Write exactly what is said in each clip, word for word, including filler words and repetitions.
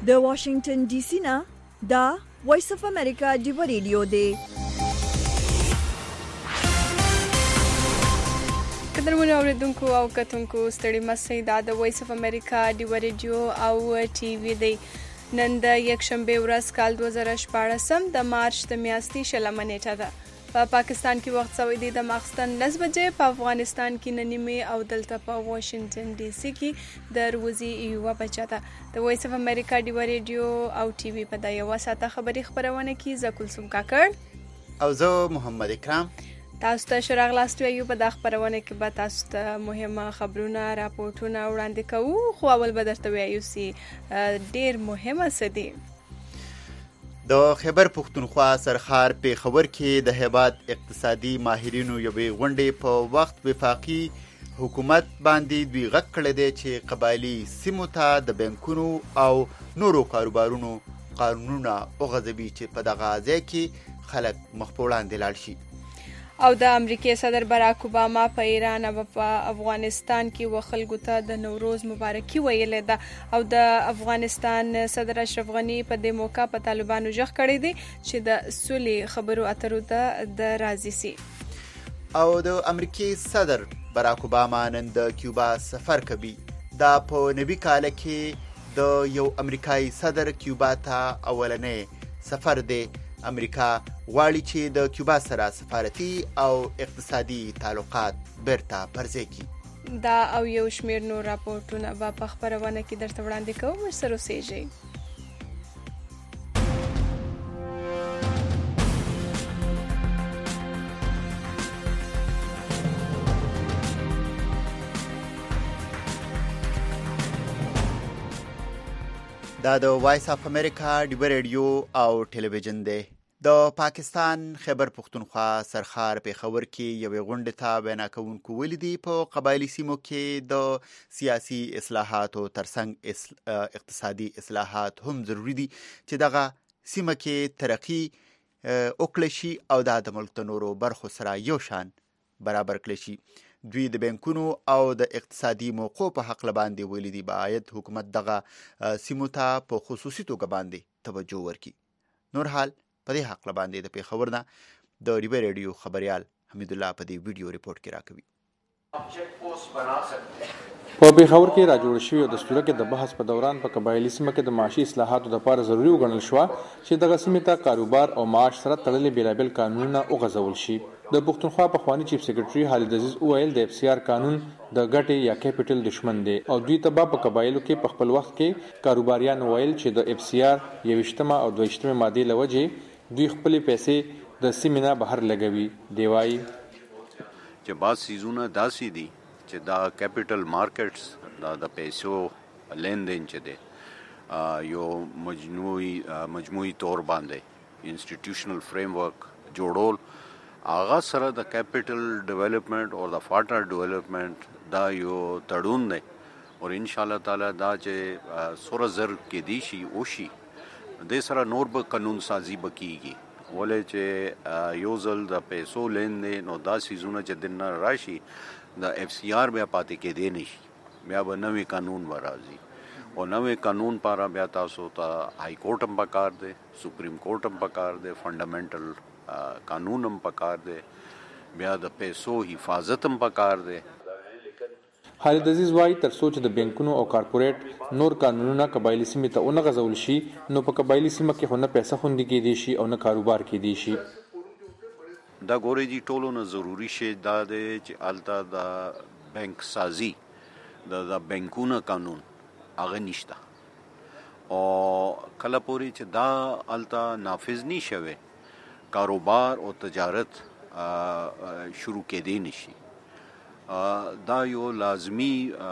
د واشنگټن ډي سي نه دا وایس اف امریکا ډیو ریډیو دی. قدرمنو اوریدونکو او کتونکو ستړي مسئ دا د وایس اف امریکا ډیو ریډیو او ټي وي دی. نن د یکشنبه ورځ کال دوه زره شپاړسم د مارچ د میاشتې شلمه نیټه ده. په پا پاکستان کې وخت سوی دی د ماخستن لس بجې، په افغانستان کې نن نیمې او دلته په واشنگټن ډي سي کې د روزي یوه بجه ده. د وایس اف امریکا ډیو ریډیو او ټي وي په دا یوه ساعته خبري خپرونه کې زه کلثوم کاکړ او زه محمد اکرام تاسو ته ښه راغلاست وایو. په دا خپرونه کې به تاسو ته مهمه خبرونه راپورټونه وړاندې کوو، خو اول به درته وایو چې ډېر مهمه څه دي. د خیبر پښتونخوا سرخار پېښور کې د هیواد اقتصادي ماهرینو یوې غونډې په وخت وفاقي حکومت باندې دوی غږ کړی دی چې قبایلي سیمو ته د بانکونو او نورو کاروبارونو قانونونه وغځوي چې په دغه ځای کې خلک مخ په وړاندې لاړ شي. او د امریکای صدر باراک اوباما په ایران او په افغانستان کې و خلکو ته د نوروز مبارکي ویلې ده. او د افغانستان صدر اشرف غني په دې موقع په طالبانو ژغ کړی دی چې د سولې خبرو اترو ته د راضي سي. او د امریکای صدر باراک اوباما نن د کیوبا سفر کوي. دا په نوي کال کې د یو امریکایي صدر کیوبا ته اولنې سفر دی. امریکا غواړي چې د کیوبا سره سفارتي او اقتصادي تعلقات بیرته پرځای کړي. دا او یو شمیر نور راپورټونه به په خپرونه کې درته وړاندې کوو. ورسره اوسئ. دا د وایس اف امریکا ډیو ریډیو او ټلویزیون دی. د پاکستان خیبر پښتونخوا سرخار پېښور کې یوې غونډې ته وینا کوونکو ویلي دي په قبایلي سیمو کې د سیاسي اصلاحاتو ترڅنګ اقتصادي اصلاحات هم ضروری دي چې دغه سیمه کې ترقي وکړي شي او دا د ملک د نورو برخو سره یو شان برابر کړي شي. دوی د بانکونو او د اقتصادي موقعو په حق باندې ویلي دي باید حکومت دغه سیمو ته په خصوصي توګه باندې توجه ورکړي. نور حال په دې حق باندې د پېښور نه د ډیو ریډیو خبريال حمید الله په دې ویډیو ریپورت کې راکوي. په پېښور کې راجوړ شوی د دستور کې د بحث په دوران په قبایلی سیمه کې د معاشي اصلاحاتو لپاره ضروري وګڼل شو چې دغه سیمه ته کاروبار او معاش سره تړلې بیلابل قانونونه وغځول شي. د پښتونخوا پخوانی چیف سیکریټري خالد عزیز اوایل د اف سی آر قانون د ګټې یا کیپټل دشمن دی او دوی ته په قبایلو کې په خپل وخت کې کاروباریان وایل چې د اف سی آر یوشتمه او دویشتمه ماده لوجه دوی خپل پیسې د سیمه بهر لګوي. دی وايي چې بعض سیزونه داسې دي چې دا کیپټل مارکیټس دا د پیسو لین دین چې دی یو مجموعي مجموعي تور باندې انسټیټیوشنل فریم ورک جوړول هغه سره د کیپټل ډیولپمنٹ او د فاټر ډیولپمنٹ دا یو تړون دی او ان شاء الله تعالی دا چې سوره زر کې دی شي او شي د سره نور به قانون سازي بکیږي. ولې چې یو ځل د پیسو لین دی نو دا سیزونه چې دن راشي د اف سی آر بیا پاتې کې دی نشي، بیا به نوې قانون ورازي او نوې قانون پاره بیا تاسو ته های کورټ هم پکار دی، سپریم کورټ هم پکار دی، فنډامنټل قانون هم پکار دی، بیا د پیسو حفاظت هم پکار دی. خالد عزیز وايي تر سوچ د بانکونو او کارپوریټ نور قانونونه قبایلی سیمه ته اون غزول شي نو په قبایلی سیمه کې خو نه پیسې خوندې کې دي شي او نه کاروبار کې دي شي. دا ګوري جی ټولو نه ضروری شي دا دی چې التا د بانک سازي د د بانکونو قانون هغه نشته او کله پوری چې دا التا نافذ نشوي کاروبار او تجارت شروع کې دی نشي. دا یو لازمی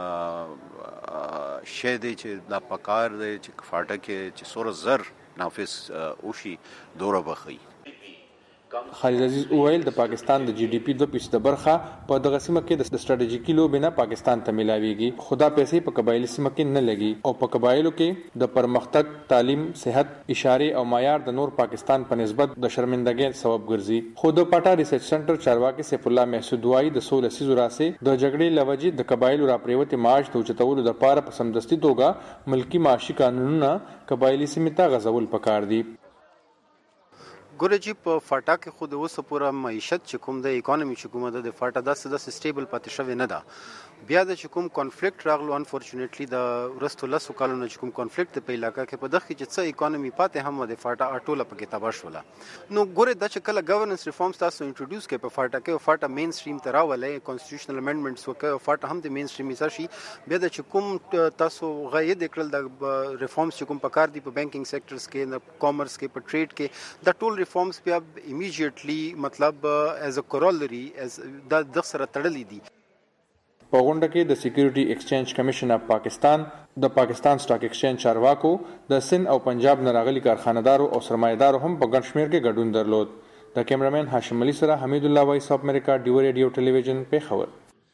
شی دی چې دا پکار دی چې فاټه کې چې سور زر نافذ اوشي دوره بخي. خالد عزیز وویل د پاکستان د جی ډي پی دوه فیصده برخه په دغه سیمه کې د سټراټیژیکي لوبې نه پاکستان ته ملاویږي، خو دا پیسې په قبایلي سیمه کې نه لګي او په قبایلو کې د پرمختګ، تعلیم، صحت، اشارې او معیار د نور پاکستان په نسبت د شرمندګۍ سبب ګرځي. خو د پټا ریسرچ سنټر چارواکي سیف الله محسود وایي د څو لسیزو راهیسې د جګړې له وجې د قبایلو راپریوتې معاش د اوچتولو دپاره په سمدستي توګه ملکي معاشي قانونونه قبایلي سیمې ته غځول پکار دي. ګوره چې په فاټا کې خو د اوسه پوره معیشت چې کوم د اکانومي چې کومه د فاټا داسې داسې سټیبل پاتې شوې نه ده. بیا د چې کوم کانفلیکټ راغلو انفورچونیټلی د وروستو لسو کالونو چې کوم کانفلیکټ د په علاقه کې په دغه کې چې څه اکانومي پاتې هم د فاټا ټوله پکې تباه شوله. نو ګوره دا چې کله ګورننس ریفارمز تاسو انټروډیوس کړئ په فاټا کې او فاټا مین سټریم ته راولئ، کانسټیټیوشنل امندمنټس وکړئ او فاټا هم د مین سټریم حصه شي، بیا د چې کوم تاسو غاید کړل د ریفارمز چې کوم پکار دي په بانکینګ سیکټرز کې، د کامرس کې، په ټریډ کې، د ټول ریفارمز بیا immediately مطلب as a corollary as دا د سره تړلې دي. په غونډه کې د سکیورټي ایکسچینج کمیشن اف پاکستان، د پاکستان سټاک ایکسچینج چارواکو، د سند او پنجاب نه راغلي کارخانه‌دارو او سرمایه‌دارو هم په ګڼ شمېر کې ګډون درلود. د کیمرامین هاشم علي سره حمید الله وایس اف امریکا ډیو ریډیو ټلویزیون پیښور.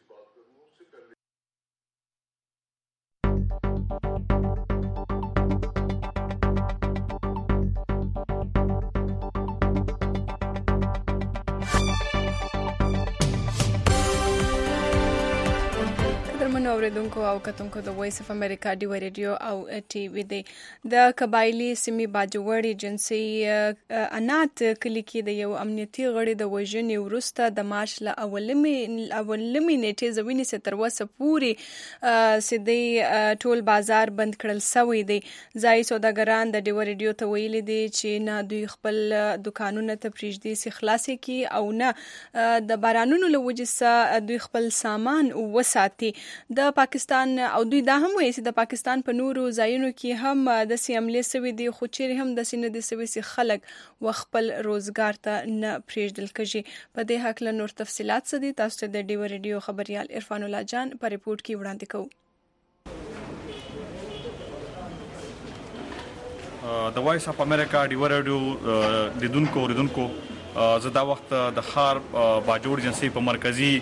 اوریدونکو او کتونکو د وایس اف امریکا ډیو ریډیو او ټي وي دی د قبایلی سیمې باجوړ ایجنسی انات کلی کې د یو امنیتي غړي د وژنې وروسته د مارچ له اولمې اولمې نیټې زوینې سره تر اوسه پورې سیدي ټول بازار بند کړل سوی دی. ځای سوداګران د ډیو ریډیو ته ویلي دي چې نه دوی خپل دکانونه ته پریږدي سي خلاصي کی او نه د بارانونو له وجې دوی خپل سامان وساتي. د پاکستان او دوی دا هم وایي چې د پاکستان په نورو ځایونو کې هم د سي حملې سوي دي، خو چیرې هم د سینې د سوي سي خلک و خپل روزګار ته نه پریږدل کېږي. په دې هکله نور تفصيلات څه دي تاسو ته د ډیو ریډیو خبريال عرفان الله جان په ریپورت کې وړاندې کوو. د وایس اف امریکا ډیو ریډیو لیدونکو اوریدونکو زه دا وخت د ښار باجوړ ایجنسۍ په مرکزي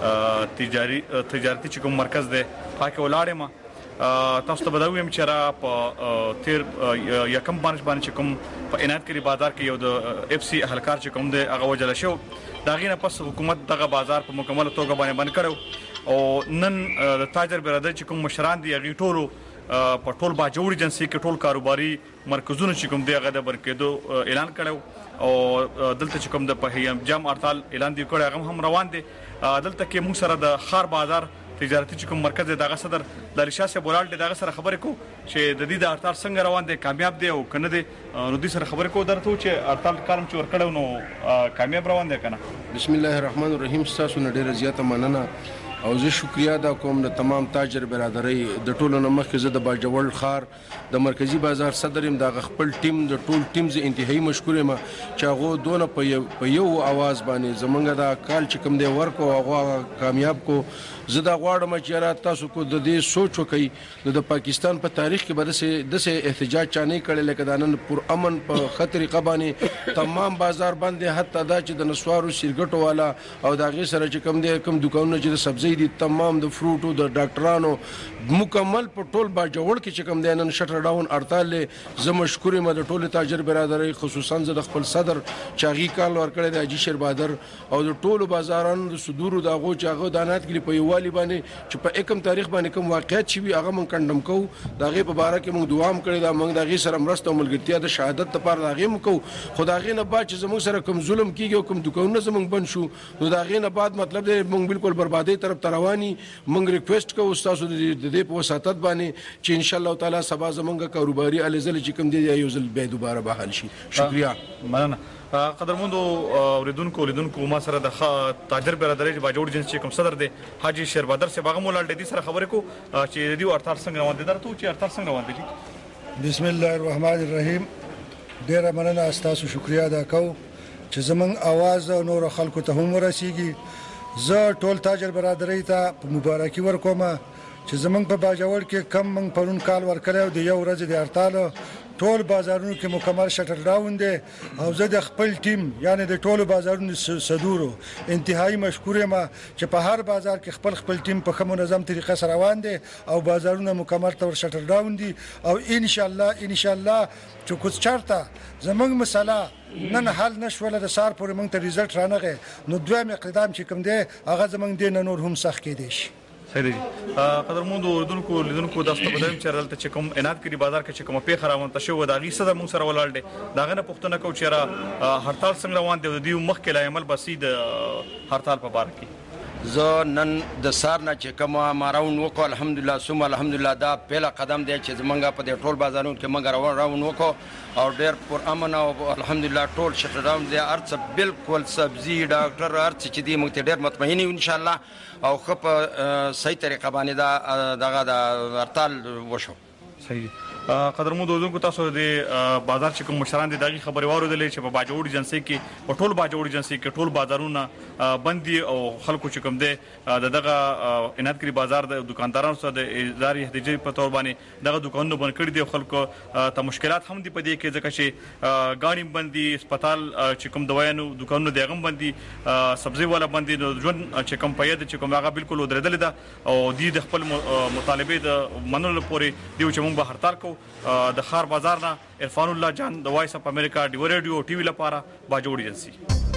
تجاري تجارتي چې کوم مرکز دی هغه کې ولاړ یم. تاسو ته به دا ووایم چې را په تیر یکم مارچ باندې چې کوم په عنایت کلي بازار کې یو د اف سی اهلکار چې کوم دی هغه وژل شو. د هغې نه پس حکومت دغه بازار په مکمله توګه باندې بند کړی او نن د تاجر برادر چې کوم مشران دي هغې ټولو په ټول باجوړ ایجنسۍ کې ټول کاروباري مرکزونه چې کوم دی هغه د بند کېدو اعلان کړی او دلته چې کوم د په جام هړتال اعلان دی کړی هغه هم روان دی. دلته کې موږ سره د ښار بازار تجارتي چې کوم مرکز دی دغه صدر لاري شاه صاحب ولاړ دی، دغه سره خبرې کوو چې د دې د هړتال څنګه روان دی، کامیاب دی او که نه دی. نو دوی سره خبرې کوو درته چې هړتال کار چې ورکړی نو کامیاب روان دی که نه. بسم الله الرحمن الرحیم. ستاسو نه ډېره زیاته مننه او زه شکریا ادا کوم د تمام تاجر برادرۍ د ټولو نه مخکې زه د باجوړ ښار د مرکزي بازار صدر یم. د خپل ټیم د ټول ټیم زه انتهایی مشکور یم چې هغه دونه په یو اواز باندې زمونږ دا کال چې کوم دی ورکو هغه کامیاب کو. زه دا غواړم چې را تاسو کو د دې سوچ وکړئ نو د پاکستان په تاریخ کې به داسې داسې احتجاج چا نه کړی لکه دا نن پر امن په ښه طریقه باندې تمام بازار بند دی، حتی دا چې د نسوارو سیرګټو والا او د هغې سره چې کوم دی کوم دوکانونه چې د سبزۍ دي تمام د فروټو د ډاکټرانو مکمل په ټول باجوړ کې چې کوم دی نن شټر ډاون هړتال دی. زه مشکور یم د ټولې تاجر برادرۍ خصوصا زه د خپل صدر چې هغې کال ورکړی دی حاجي شیر بهادر او د ټولو بازارانو د صدورو د هغو چې هغه د عنایت کلي په یووالي باندې چې په اکم تاریخ باندې کوم واقعیت شوي هغه موږ کنډم کوو. د هغې په باره کې موږ دعا هم کړې ده، موږ د هغې سره مرسته او ملګرتیا د شهادت لپاره د هغې هم کوو. خو د هغې نه بعد چې زموږ سره کوم ظلم کېږي او کوم دوکانونه زموږ بند شو نو د هغې نه بعد مطلب دی موږ بالکل بربادۍ طرف ته رواني. موږ ریکویسټ کوو ستاسو د دې په وساطت باندې چې انشاءالله تعالی سبا زموږ کاروباري الزل چې کوم دی یو ځل بیا دوباره بحال شي. شکریه. مننه. قدرمندو اوریدونکو لیدونکو ما سره د تاجر برادرۍ باجوړ ایجنسۍ کوم صدر دی حاجي شیر بهادر صاحب هغه مو لاړ دی سره خبرې کوو چې د دې هړتال څنګه روان دی. درته چې هړتال څنګه روان دی. بسم الله الرحمن الرحیم. ډېره مننه ستاسو شکریا ادا کوو چې زموږ اواز نور خلکو ته هم ورسیږي. زه ټول تاجر برادرۍ ته په مبارکي ورکوم چې زموږ په باجوړ کې کم موږ پرون کال ورکړی او د یو ورځې د هړتال ټول بازارونو کې مکمل شټر ډاون دی او زه د خپل ټیم یعنی د ټولو بازارونو صدورو انتهایی مشکور یم چې په هر بازار کې خپل خپل ټیم په ښه منظم طریقه سره روان دی او بازارونه مکمل طور شټر ډاون دي او ان شاء الله ان شاء الله چې کوڅ چارته زمونږ مسله نن حل نشوله د سار پورې مونږ ته ریزلټ رانغی نو دویم اقدام چې کوم دی هغه زمونږ دی نور هم سخت کېدی شي. صحیح دی قدرمنو لیدونکو لیدونکو د استفادې چې دلته چې کوم انات کړي بازار کې چې کوم پیښه راونته شو د غي صدر مون سره ولاړ دي دا غنه پښتنه کو چې را هړتال څنګه روان دی د دې مخکې لا عمل بسید هړتال په بار کې زه نن د سار نه چې کوم ماراون وکړ الحمدلله ثم الحمدلله دا پیله قدم دی چې زمونږ په دې ټول بازارونو کې مونږ روان راون وکړو او ډېر پر امن او الحمدلله ټول شټر ډاون دی ارڅ بالکل سبزی ډاکټر ارڅ چې دی مونږ ته ډېر مطمئن یو ان شاء الله او خپ صحیح طریقه باندې دا دغه د هړتال وشو. صحیح قدرمو دوزونکو تاسو د بازار چې کوم مشران دي دغه خبري واردلې چې په باجوړ ایجنسی کې په ټول باجوړ ایجنسی کې ټول بازارونه بندي او خلکو چې کوم دي دغه انات کړي بازار د دکاندارانو سره د اداري احتجاج په تور باندې دغه دکانونه بند کړي دي خلکو ته مشکلات هم دي په دې کې ځکه چې ګاډي بندي هسپتال چې کوم دوايانو دکانونه دغه بندي سبزی والا بندي د ژوند چې کوم پیدا چې کوم هغه بالکل ودرېدل ده او د خپل مطالبه د منلو پورې دی چې موږ به هړتال کوو د خار بازار نه عرفان الله جان د وایس اف امریکا ډیو ریډیو ټي وی لپاره باجوړ ایجنسی.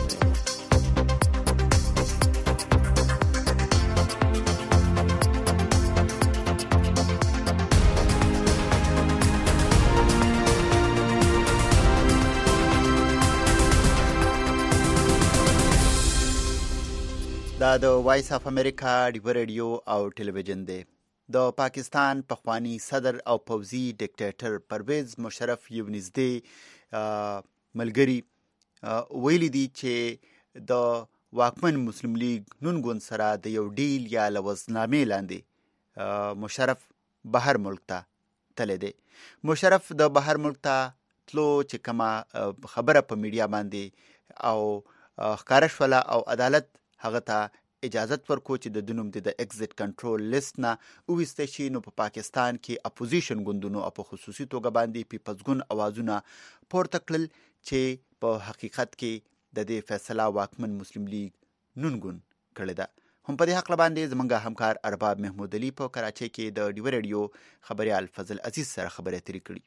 دا د وایس اف امریکا ډیو ریډیو او ټلویزیون دی. د پاکستان پخوانی صدر او پوځي ډیکټیټر پرویز مشرف یو نږدې ملګری ویلي دي چې د واکمن مسلم لیگ نون ګوند سره د یو ډیل یا لوزنامې لاندې مشرف بهر ملک ته تللی دی. مشرف د بهر ملک ته تلو چې کومه خبره په میډیا باندې او ښکاره شوله او عدالت هغه ته اجازت ورکو چې د دنوم د ایگزیټ کنټرول لیست نه وویسته شي. نو په پاکستان کې اپوزیشن ګوندونو او په خصوصي توګه باندې پیپلزګون اوازونه پورته کړل چې په حقیقت کې د دې فیصله واکمن مسلم لیگ نون ګوند کړې ده. هم په دې حق باندې زمونږ همکار ارباب محمود علي په کراچۍ کې د ډیو ریډیو خبريال فضل عزیز سره خبرې اترې کړې.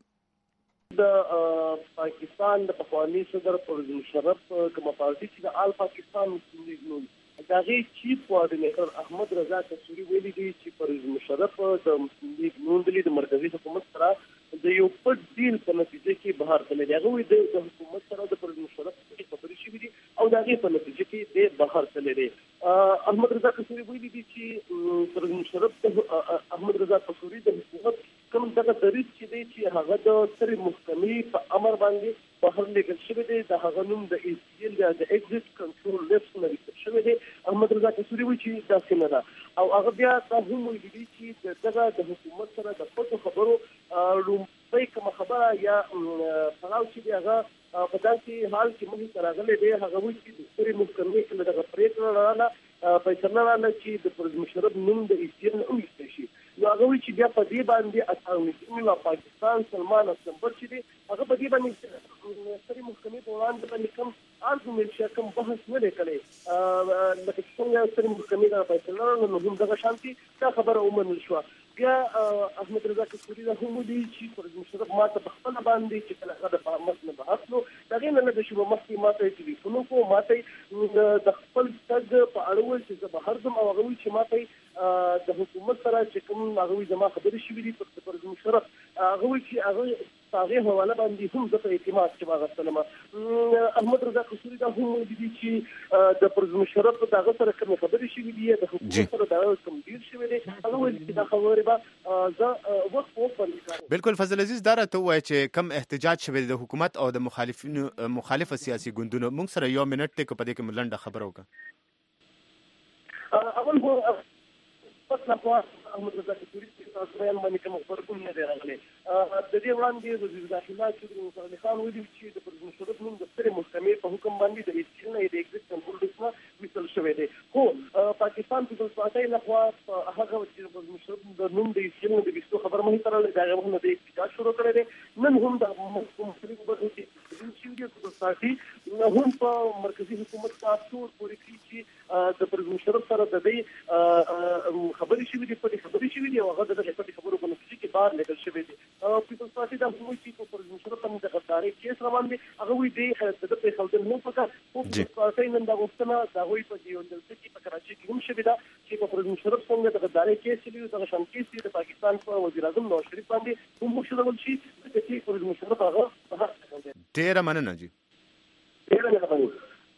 د پاکستان د پخوانی صدر پرویز مشرف کومه پارټي چې د آل پاکستان مسلم لیگ نون دا غي چیف کوارډینیټر احمد رضا کسوري ویلي دی چې پرویز مشرف د مسلم لیگ نون د مرکزی حکومت سره د یو پټ ډیل په نتیجه کې بهر تللی دی. هغه د حکومت سره د پرویز مشرف څخه خبرې شوې دي او دا غي په نتیجه کې د بهر تللی دی. احمد رضا کسوري ویلي دی چې پرویز مشرف د احمد رضا کسوري د حکومت کوم دغه دریض چې دی چې هغه د سترې محکمې په امر باندې بهر لیږل شوی دی د هغه نوم د ای سی ایل د ایگزیټ کنټرول لیست نه لیکل شوی دی. احمد رضا کسوري وایي چې داسې نه ده او هغه بیا دا هم ویلي دي چې دغه د حکومت سره د پټو خبرو لومړی کومه خبره یا پړاو چې دی هغه په داسې حال کې مخې ته راغلی دی. هغه وایي چې د سترې محکمې کې دغه پرېکړه راغله فیصله راغله چې د پرویز مشرف نوم د ای سی ایل نه وویستل شي. نو هغه وایي چې بیا په دې باندې اټارني پاکستان سلمان اسلمبر چې دی هغه په دې باندې سترې محکمې په وړاندې باندې کوم ارګومنټ چې کوم بحث نه دی کړی لکه څنګه سترې محکمې دا فیصله راغله نو هم دغه شانتي دا خبره ومنل شوه. بیا احمد رضا کسوري دا هم ویلي چې پرویز مشرف ما ته په خپله باندې چې کله هغه د فهمت نه بحث نو د هغې نه نه د شوبه مخکې ما ته یې ټلیفون وکړو ما ته د خپل تګ په اړه وویل چې زه بهر ځم او هغه وایي چې ما ته د حکومت سره چې کوم هغه وایي زما خبرې شوي دي پر پرویز مشرف هغه وایي چې هغه په هغې حواله باندې هم زه په اعتماد کې واغستلم. احمد رضا کسوري دا هم ویلي دي چې د پرویز مشرف د هغه سره کومې خبرې شوي دي د حکومت سره د هغه کوم ډیل شوی دی هغه ویلي چې دا خبرې بالکل. فضل عزیز دا راته ووایه چې کم احتجاج شوی د حکومت او د مخالفینو مخالفه سیاسي ګوندونو موږ سره یو منټ دی که په دې کې مو لنډه خبره وکړه. اول خو پس نه خو احمد رضا کسوري چې تاسو بیان باندې کوم غبرګون نه دی راغلی. د دې وړاندې وزیر داخله چې موسی علي خان ویلي چې د پرویز مشرف نوم د سترې محکمې په حکم باندې د ای سی ایل نه د ایگزیټ کنټرول لیست نه ویستل شوی دی. خو پاکستان پیپلز پارټۍ لخوا هغه چې د پرویز مشرف د نوم د ای سی ایل نه د ویستو خبر مخې ته راغلی د هغې وخت نه د احتجاج شروع کړی دی. نن هم د مختلفو برخو کې شوي دي د پارټي هم په مرکزي حکومت کې افسوس پورې کړي چې د پرویز مشرف سره د دې خبرې شوي دي پټې خبرې شوي دي او هغه د دغه پټې خبرو په نتیجه کې بار لیکل شوي دي. پیپلز پارټي دا هم وایي چې په پرویز مشرف باندې د غدارۍ کیس روان دی. هغه وایي دی د پرېښودل نه پکار. پیپلز پارټي نن دا غوښتنه د هغوی په یو جلسه کې په کراچۍ کې هم شوې ده چې په پرویز مشرف څنګه د غدارۍ کیس شوي دغه شان کیس د پاکستان په وزیر اعظم نواز شریف باندې هم وشلول شي چې پرویز مشرف هغه په حق کې. ډېره مننه جی. ډېره مننه.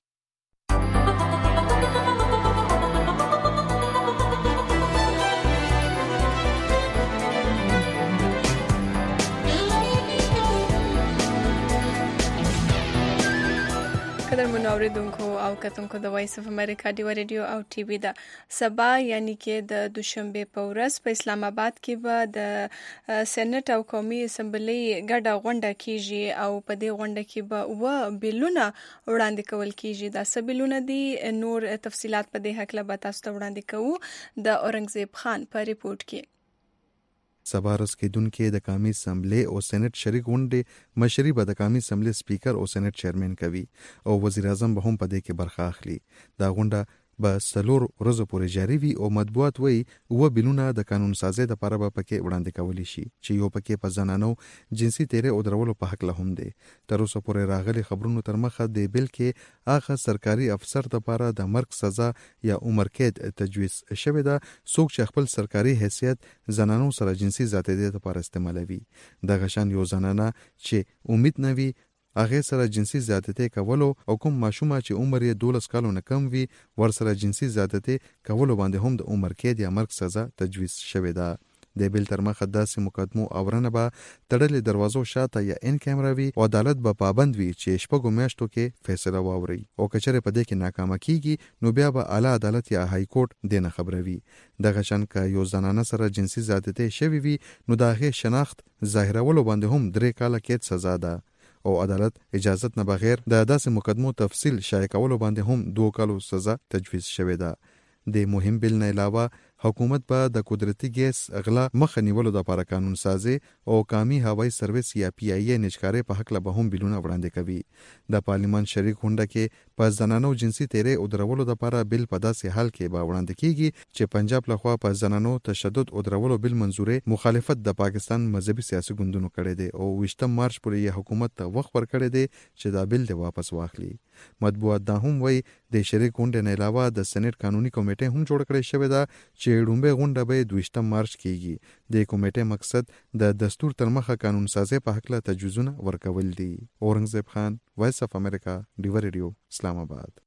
قدر منوریدونکو او کتونکو د وایس اف امریکا ډیو ریډیو او ټي وي دا سبا یعنی کې د دوشنبه په ورځ په اسلام آباد کې به د سېنات او قومي اسمبلی ګډه غونډه کیږي او په دې غونډه کې به و بیلونه وړاندې کول کیږي. دا څه بیلونه دي نور تفصيلات په دې حق له تاسو ته وړاندې کوو د اورنګزیب خان په ریپورت کې. سبارس کې دن کې د قومي اسمبلی او سېنات شریک غونډې مشري به د قومي اسمبلی سپیکر او سېنات چیرمن کوي او وزیر اعظم به هم په دې کې برخه اخلي. دا غونډه به سلور ورځې پورې جاري وي او مطبوعات وایي و بیلونه د قانون سازي د لپاره به پکې وړاندې کولی شي چې یو پکې په زنانو جنسي تیرې او درولو په حق له هم دی. تر اوسه پورې راغلي خبرونو تر مخه د بیل کې هغه سرکاري افسر د لپاره د مرګ سزا یا عمر قید تجویز شوی ده څوک چې خپل سرکاري حیثیت زنانو سره جنسي زیاتېدو لپاره استعمالوي. د غشان یو زنانه چې امید نوي هغه سره جنسي زیاتې کولو او کوم ماشومه چې عمر یې دولس کالو نه کم وي ور سره جنسي زیاتې کولو باندې هم د عمر قید یا مرګ سزا تجویز شوی ده. د بیل تر مخه داسې مقدمو اورنه به تړلې دروازو شاته یا ان کیمرا وي او عدالت به پابند وي چې شپږو میاشتو کې فیصله واوري او کچره په دې کې ناکامه کیږي نو بیا به اعلی عدالت یا های کورټ دینه خبروي. دغه شان ک یو زنانه سره جنسي زیاتې شوی وي نو د هغه شناخت ظاهرولو باندې هم درې کاله قید سزا ده او عدالت اجازت نه بغیر د داسې مقدمو تفصیل شایع کولو باندې هم دوه کالو سزا تجویز شوی ده. د مهم بیل نه علاوه حکومت به د قدرتي ګیس اغلا مخه نیولو لپاره قانون سازي او قومي هوایي سرویس یا پی آی ای نشکارې په حق له به هم بیلونه وړاندې کوي. د پارلیمان شریک غونډه کې په زنانو جنسي تیرې او درولو لپاره بیل په داسې حال کې به وړاندې کیږي چې پنجاب لخوا په زنانو تشدد او درولو بیل منزورې مخالفت د پاکستان مذهبي سیاسي ګوندونو کړی دی او ویشتم مارچ پورې حکومت ته وخت ورکړی دی چې دا بیل دی واپس واخلي. مطبوعات دا هم وایي د شریک غونډې نه علاوه د سېنات قانوني کمیټه هم جوړ کړی شوې ده چې لومړی غونډه به دویشتم مارچ کیږي. د کمیټې مقصد د دستور تر مخه قانون سازي په حق له تجویزونه ورکول دي. اورنګزیب خان، وایس اف امریکا، ډیو ریډیو، اسلام آباد.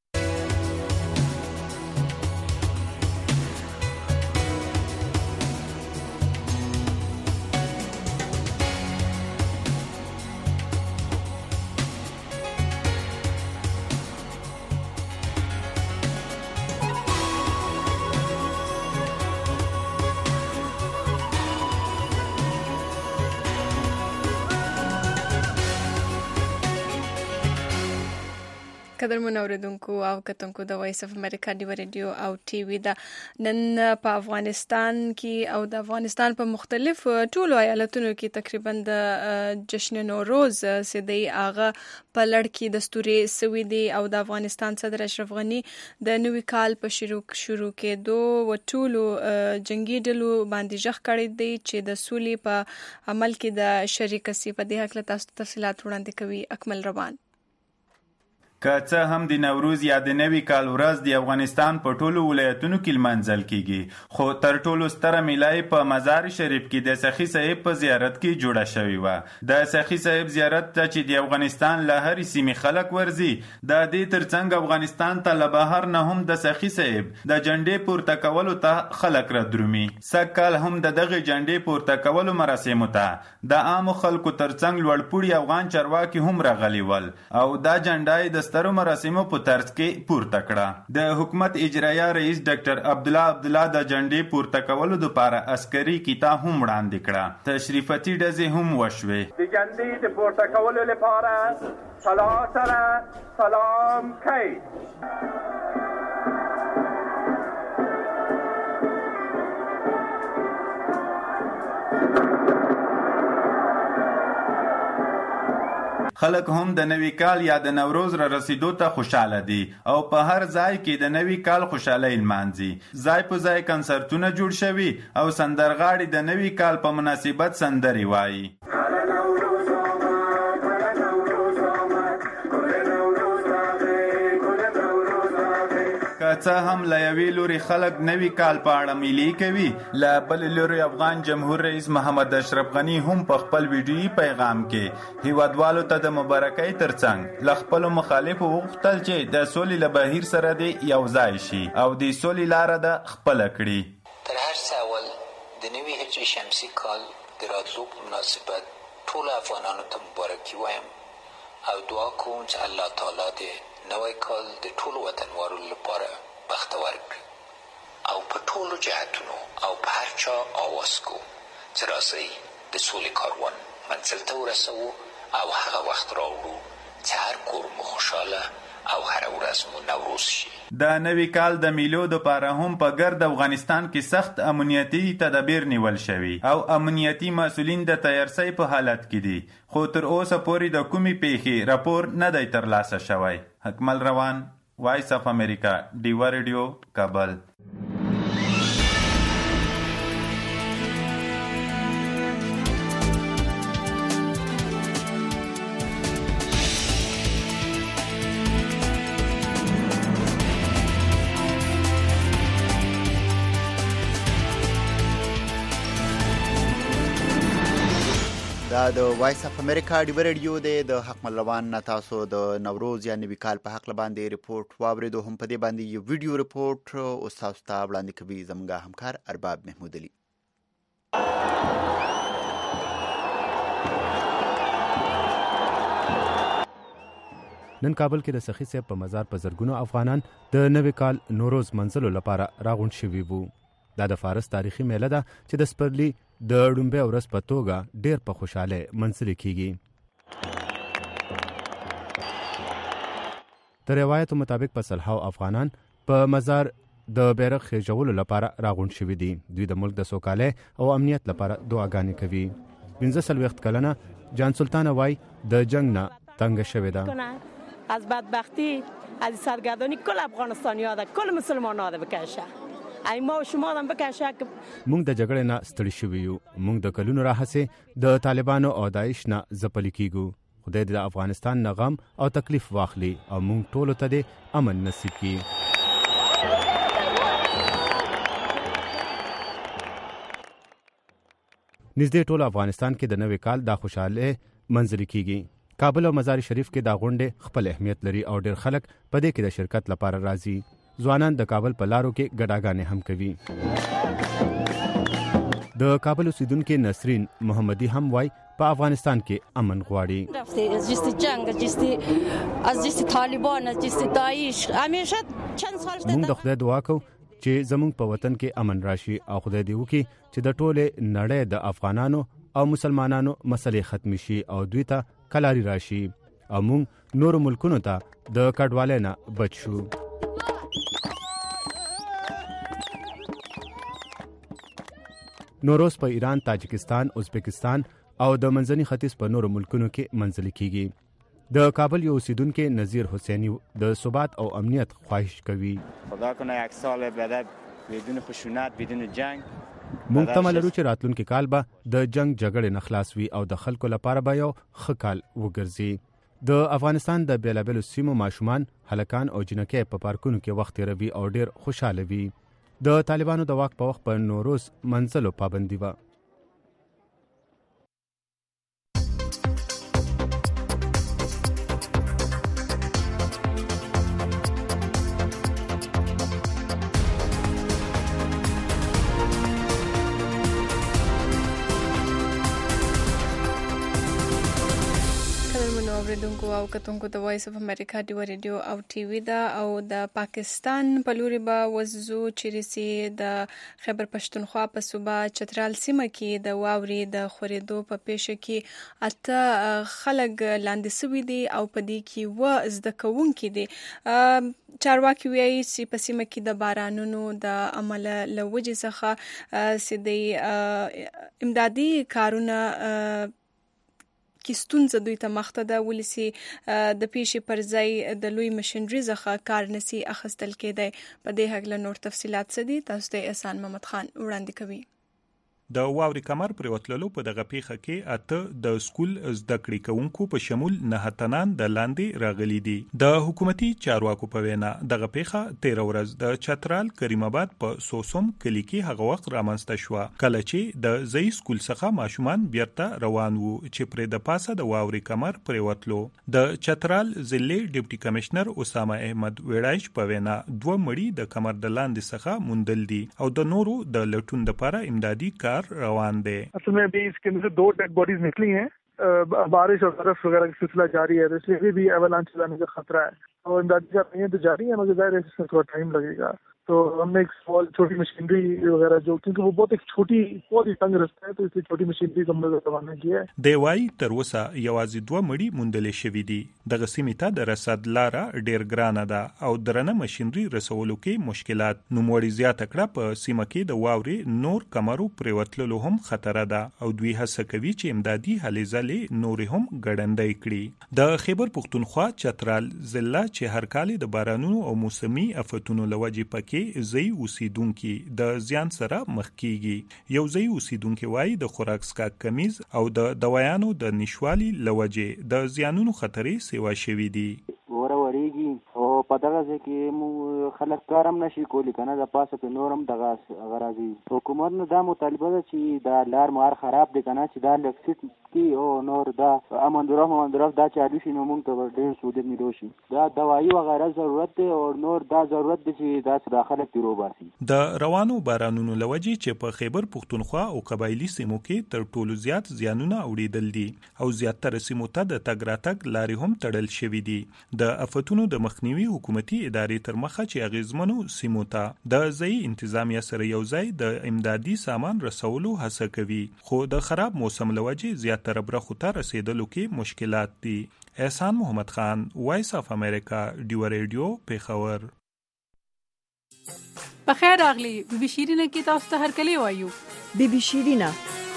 قدر منوریدونکو او کتونکو د وایس اف امریکا ډیو ریډیو او ټي وي دا نن په افغانستان کې او د افغانستان په مختلف ټولو ایالتونو کې تقریبا د جشن نوروز سدي اغه په لړ کې دستوري سوي دي او د افغانستان صدر اشرف غنی د نوي کال په شروع شروع کې دوه ټولو جنگي ډلو باندې ځخ کړی دی چې د سولې په عمل کې د شریک سی په دې حق له تاسو تفصيلات وړاندې کوي. اکمل روان. که څه هم د نوروز یا د نوي کال ورځ د افغانستان په ټولو ولایتونو کې لمانځل کیږي خو تر ټولو ستره میلای په مزار شریف کې د سخی صاحب په زیارت کې جوړه شوې و. د سخی صاحب زیارت ته چې د افغانستان له هرې سیمې خلک ورځي د دې ترڅنګ افغانستان ته له بهر نه هم د سخی صاحب د جنډې پورته کولو ته خلک را درومي. سږ کال هم د دغه جنډې پورته کولو مراسمو ته د عامو خلکو ترڅنګ لوړپوړي افغان چارواکي هم راغلي ول او دا جنډای د سترو مراسمو په طرز کې پورته کړه. د حکومت اجرایه رئیس ډاکټر عبدالله عبدالله د جنډې پورته کولو لپاره عسکري کیتا هم وړاندې کړه. تشریفاتي ډزې هم وشوې. د جنډې د پورته کولو لپاره سلا سره سلام کوي. خلک هم د نوي کال یا د نوروز را رسیدو ته خوشاله دي او په هر ځای کې د نوي کال خوشحالۍ لمانځي. ځای په ځای کنسرتونه جوړ شوي او سندرغاړي د نوي کال په مناسبت سندرې وایي. که څه هم له یوې لوري خلک نوي کال په اړه میلې کوي، له بلې لوري افغان جمهور رئیس محمد اشرف غني هم په خپل ویډیویي پیغام کې هیوادوالو ته د مبارکۍ ترڅنګ له خپلو مخالفو وغوښتل چې د سولې له بهیر سره دې یو ځای شي او د سولې لاره ده خپله کړي. تر هر څه اول د نوي هجري شمسي کال د راتلو په مناسبت ټولو افغانانو ته مبارکي وایم او دعا کوم چې الله تعالی دې نوی کال د ټولو وطنوالو لپاره بختور کړي او په ټولو جهتونو او په هر چا آواز کو چې راځئ د سولې کاروان منزل ته ورسوو او هغه وخت راوړو چې هر کور مو خوشحاله او هر ورځ مو نوروز شي. د نوي کال د میلو دپاره هم په ګرد افغانستان کې سخت امنیتي تدابیر نیول شوي او امنیتي مسؤلین د تیارسۍ په حالت کې دي، خو تر اوسه پورې د کومې پیښې راپور نه دی ترلاسه شوی. حکمل روان، وایس اف امریکا، ډیوا ریډیو، کابل. دا د وایس اف امریکا ډیوا ریډیو دی. د حکمل روان نه تاسو د نوروز یا نوي کال په حق باندې ریپورت واوریدو. هم په دې باندې یو ویډیو ریپورت اوس تاسو ته وړاندې کوي زموږ همکار ارباب محمود علي. نن کابل کې د سخي صاحب په مزار په زرګونو افغانان د نوي کال نوروز منځلو لپاره راغونډ شوي وو. دا د فارس تاریخي میله ده چې د سپرلي د ډومبې ورځ په توګه ډېر په خوشحاله منځلې کیږي. د روایتو مطابق په سلهاو افغانان په مزار د بیرغ خېژولو لپاره راغونډ شوي دي. دوی د ملک د سوکالۍ او امنیت لپاره دعاګانې کوي. پنځه څلوېښت کلنه جان سلطانه وای د جنگ نه تنګه شوې ده. از بدبختی از سرگردانی کل افغانستانی‌ها ده، کل مسلمان‌ها ده بکشه. ای ما و شما هم بکشه که مونږ د جګړې نه ستړي شوي یو. مونږ د کلونو راهیسې د طالبانو او داعش نه ځپلي کیږو. خدای دې د افغانستان نه غم او تکلیف واخلي او مونږ ټولو ته دې امن نصیب کړي. نږدې ټول افغانستان کې د نوي کال دا خوشاله منځلې کیږي. کابل او مزار شریف کې دا غونډې خپل اهمیت لري او ډېر خلک په دې کې د شرکت لپاره راځي. ځوانان د کابل په لارو کې ګډاګانې هم کوي. د کابل اوسیدونکي نسرین محمدي هم وای په افغانستان کې امن غواړي. از جست جنگ، از جست از جست طالبان، از جست داعش همیشه چند سال موږ د خدای دعا کوو چې زموږ په وطن کې امن راشي او خدای دې وکړي چې د ټولې نړۍ د افغانانو او مسلمانانو مسلې ختم شي او دوی ته کلاري راشي او موږ نورو ملکونو ته د کډوالۍ نه بچ شو. نوروز په ایران، تاجکستان، ازبکستان او د منځني ختیځ په نورو ملکونو کې منځلې کیږي. د کابل یو اوسیدونکي نذیر حسینی د ثبات او امنیت خواهش کوي. خدا کنه یک سال بعد بدون خشونت، بدون جنگ. مونږ تمه لرو چې راتلونکي کال به د جنگ جګړې نه خلاص وي او د خلکو لپاره به یو ښه کال وګرځي. د افغانستان د بیلابیلو سیمو ماشومان، هلکان او جنکۍ په پارکونو کې وخت تیروي او ډېر خوشاله وي. د طالبانو د واک په وخت په نوروز منځلو پابندي وه. اوریدونکو او کتونکو د وایس اف امریکا ډیوا ریډیو او ټي وي دا او د پاکستان په لوري به وزو چریسي د خیبر پښتونخوا په صوبه چترال سیمه کې د واوري د خورېدو په پیښه کې اته خلک لاندې سوي دي او په دې کې و زده کوونکي دي. چارواکي وایي چې په سیمه کې د بارانونو د عمل له وجې څخه سیدي امدادي کارونه کې ستونزه دوی ته مخ ته ده ولسی د پیښې پر ځای د لوی ماشينري څخه کار نسی اخیستل کېدی. په دې هکله نور تفصيلات څه دي تاسو ته احسان محمد خان وړاندې کوي. د واوري کمر پر وتللو په دغه پیښه کې اته د سکول زده کړې کوونکو په شمول نه تنان د لاندې راغلي دي. د حکومتي چارواکو په وینا دغه پیښه تیر ورځ د چترال کریم آباد په سوسوم کلی کې هغه وخت رامنځته شو کله چې د زئی سکول څخه ماشومان بیرته روان وو چې پر د پاسه د واوري کمر پر وتلو. د چترال ضلع ډیپټي کمشنر اسامه احمد ویړایش په وینا دوه مړي د کمر د لاندې څخه موندل دي او د نورو د لټون لپاره امدادي کار روان दे. असल में अभी इसके अंदर दो डेड बॉडीज निकली हैं. बारिश और बर्फ वगैरह का सिलसिला जारी है, तो इसलिए भी एवलांच जाने का खतरा है और इमदादी कार्रवाइयां तो जारी है, मगर जाहिर है इसमें थोड़ा टाइम लगेगा. तो हमने एक स्मॉल छोटी मशीनरी वगैरह जो क्योंकि वो बहुत एक छोटी बहुत ही तंग रास्ता है, तो इसलिए छोटी मशीनरी को हमने रवाना किया है. دیوای تر اوسه یوازې دوه مړي موندل شوي دي. دغه سیمې ته د رسد لاره ډیر ګرانه ده او درنه ماشينري رسولو کې مشکلات. نوموړي زیاته کړه په سیمه کې د واوري نور کمرو پریوتلو هم خطر ده او دوی هڅه کوي چې امدادي هلې ځلې نور هم ګړندۍ کړي. د خیبر پختونخوا چترال ضلع چې هر کال د بارانونو او موسمي آفتونو لوجې پکې زئی اوسیدونکو د زیان سره مخ کیږي. یو زئی اوسیدونکو وایي د خوراک سکاک کمیز او د دوايانو د نشوالي لوجې د زیانونو خطرې سیوا شوي دي. وره وریږي او په دغه ځکه مو خلک کارم نشي کولی کنه د پاسه په نورم دغه غراضي. حکومت نو دا مطالبه ده چې دا لار مار خراب دي کنه چې دا لکسټ کی او نور دا امن درو امن درو دا چالو شي نو مونږ ته ډېر سود ملو شي. دا دوايي وغیرہ ضرورت دی او نور دا ضرورت دی چې دا داخله پیرو باسي. د روانو بارانونو لوجې چې په خیبر پختونخوا او قبایلی سیمو کې تر ټولو زیات زیانونه اوریدل دي او زیاتره سیمو ته د تګ راتګ لارې هم تړل شوي دي. د افتونو د مخنیوي حکومتي ادارې تر مخه چې اغیزمنو سیمو ته د ځای انتظامیه سره یو ځای د امدادي سامان رسولو هڅه کوي، خو د خراب موسم لوجې زیاتره برخو ته رسیدلو کې مشکلات دي. احسان محمد خان، وایس اف امریکا، ډیو ریډیو، پیښور. په خیر راغلی بي بي شیرینه کې تاسو ته هرکلی وایو. بي بي شیرینه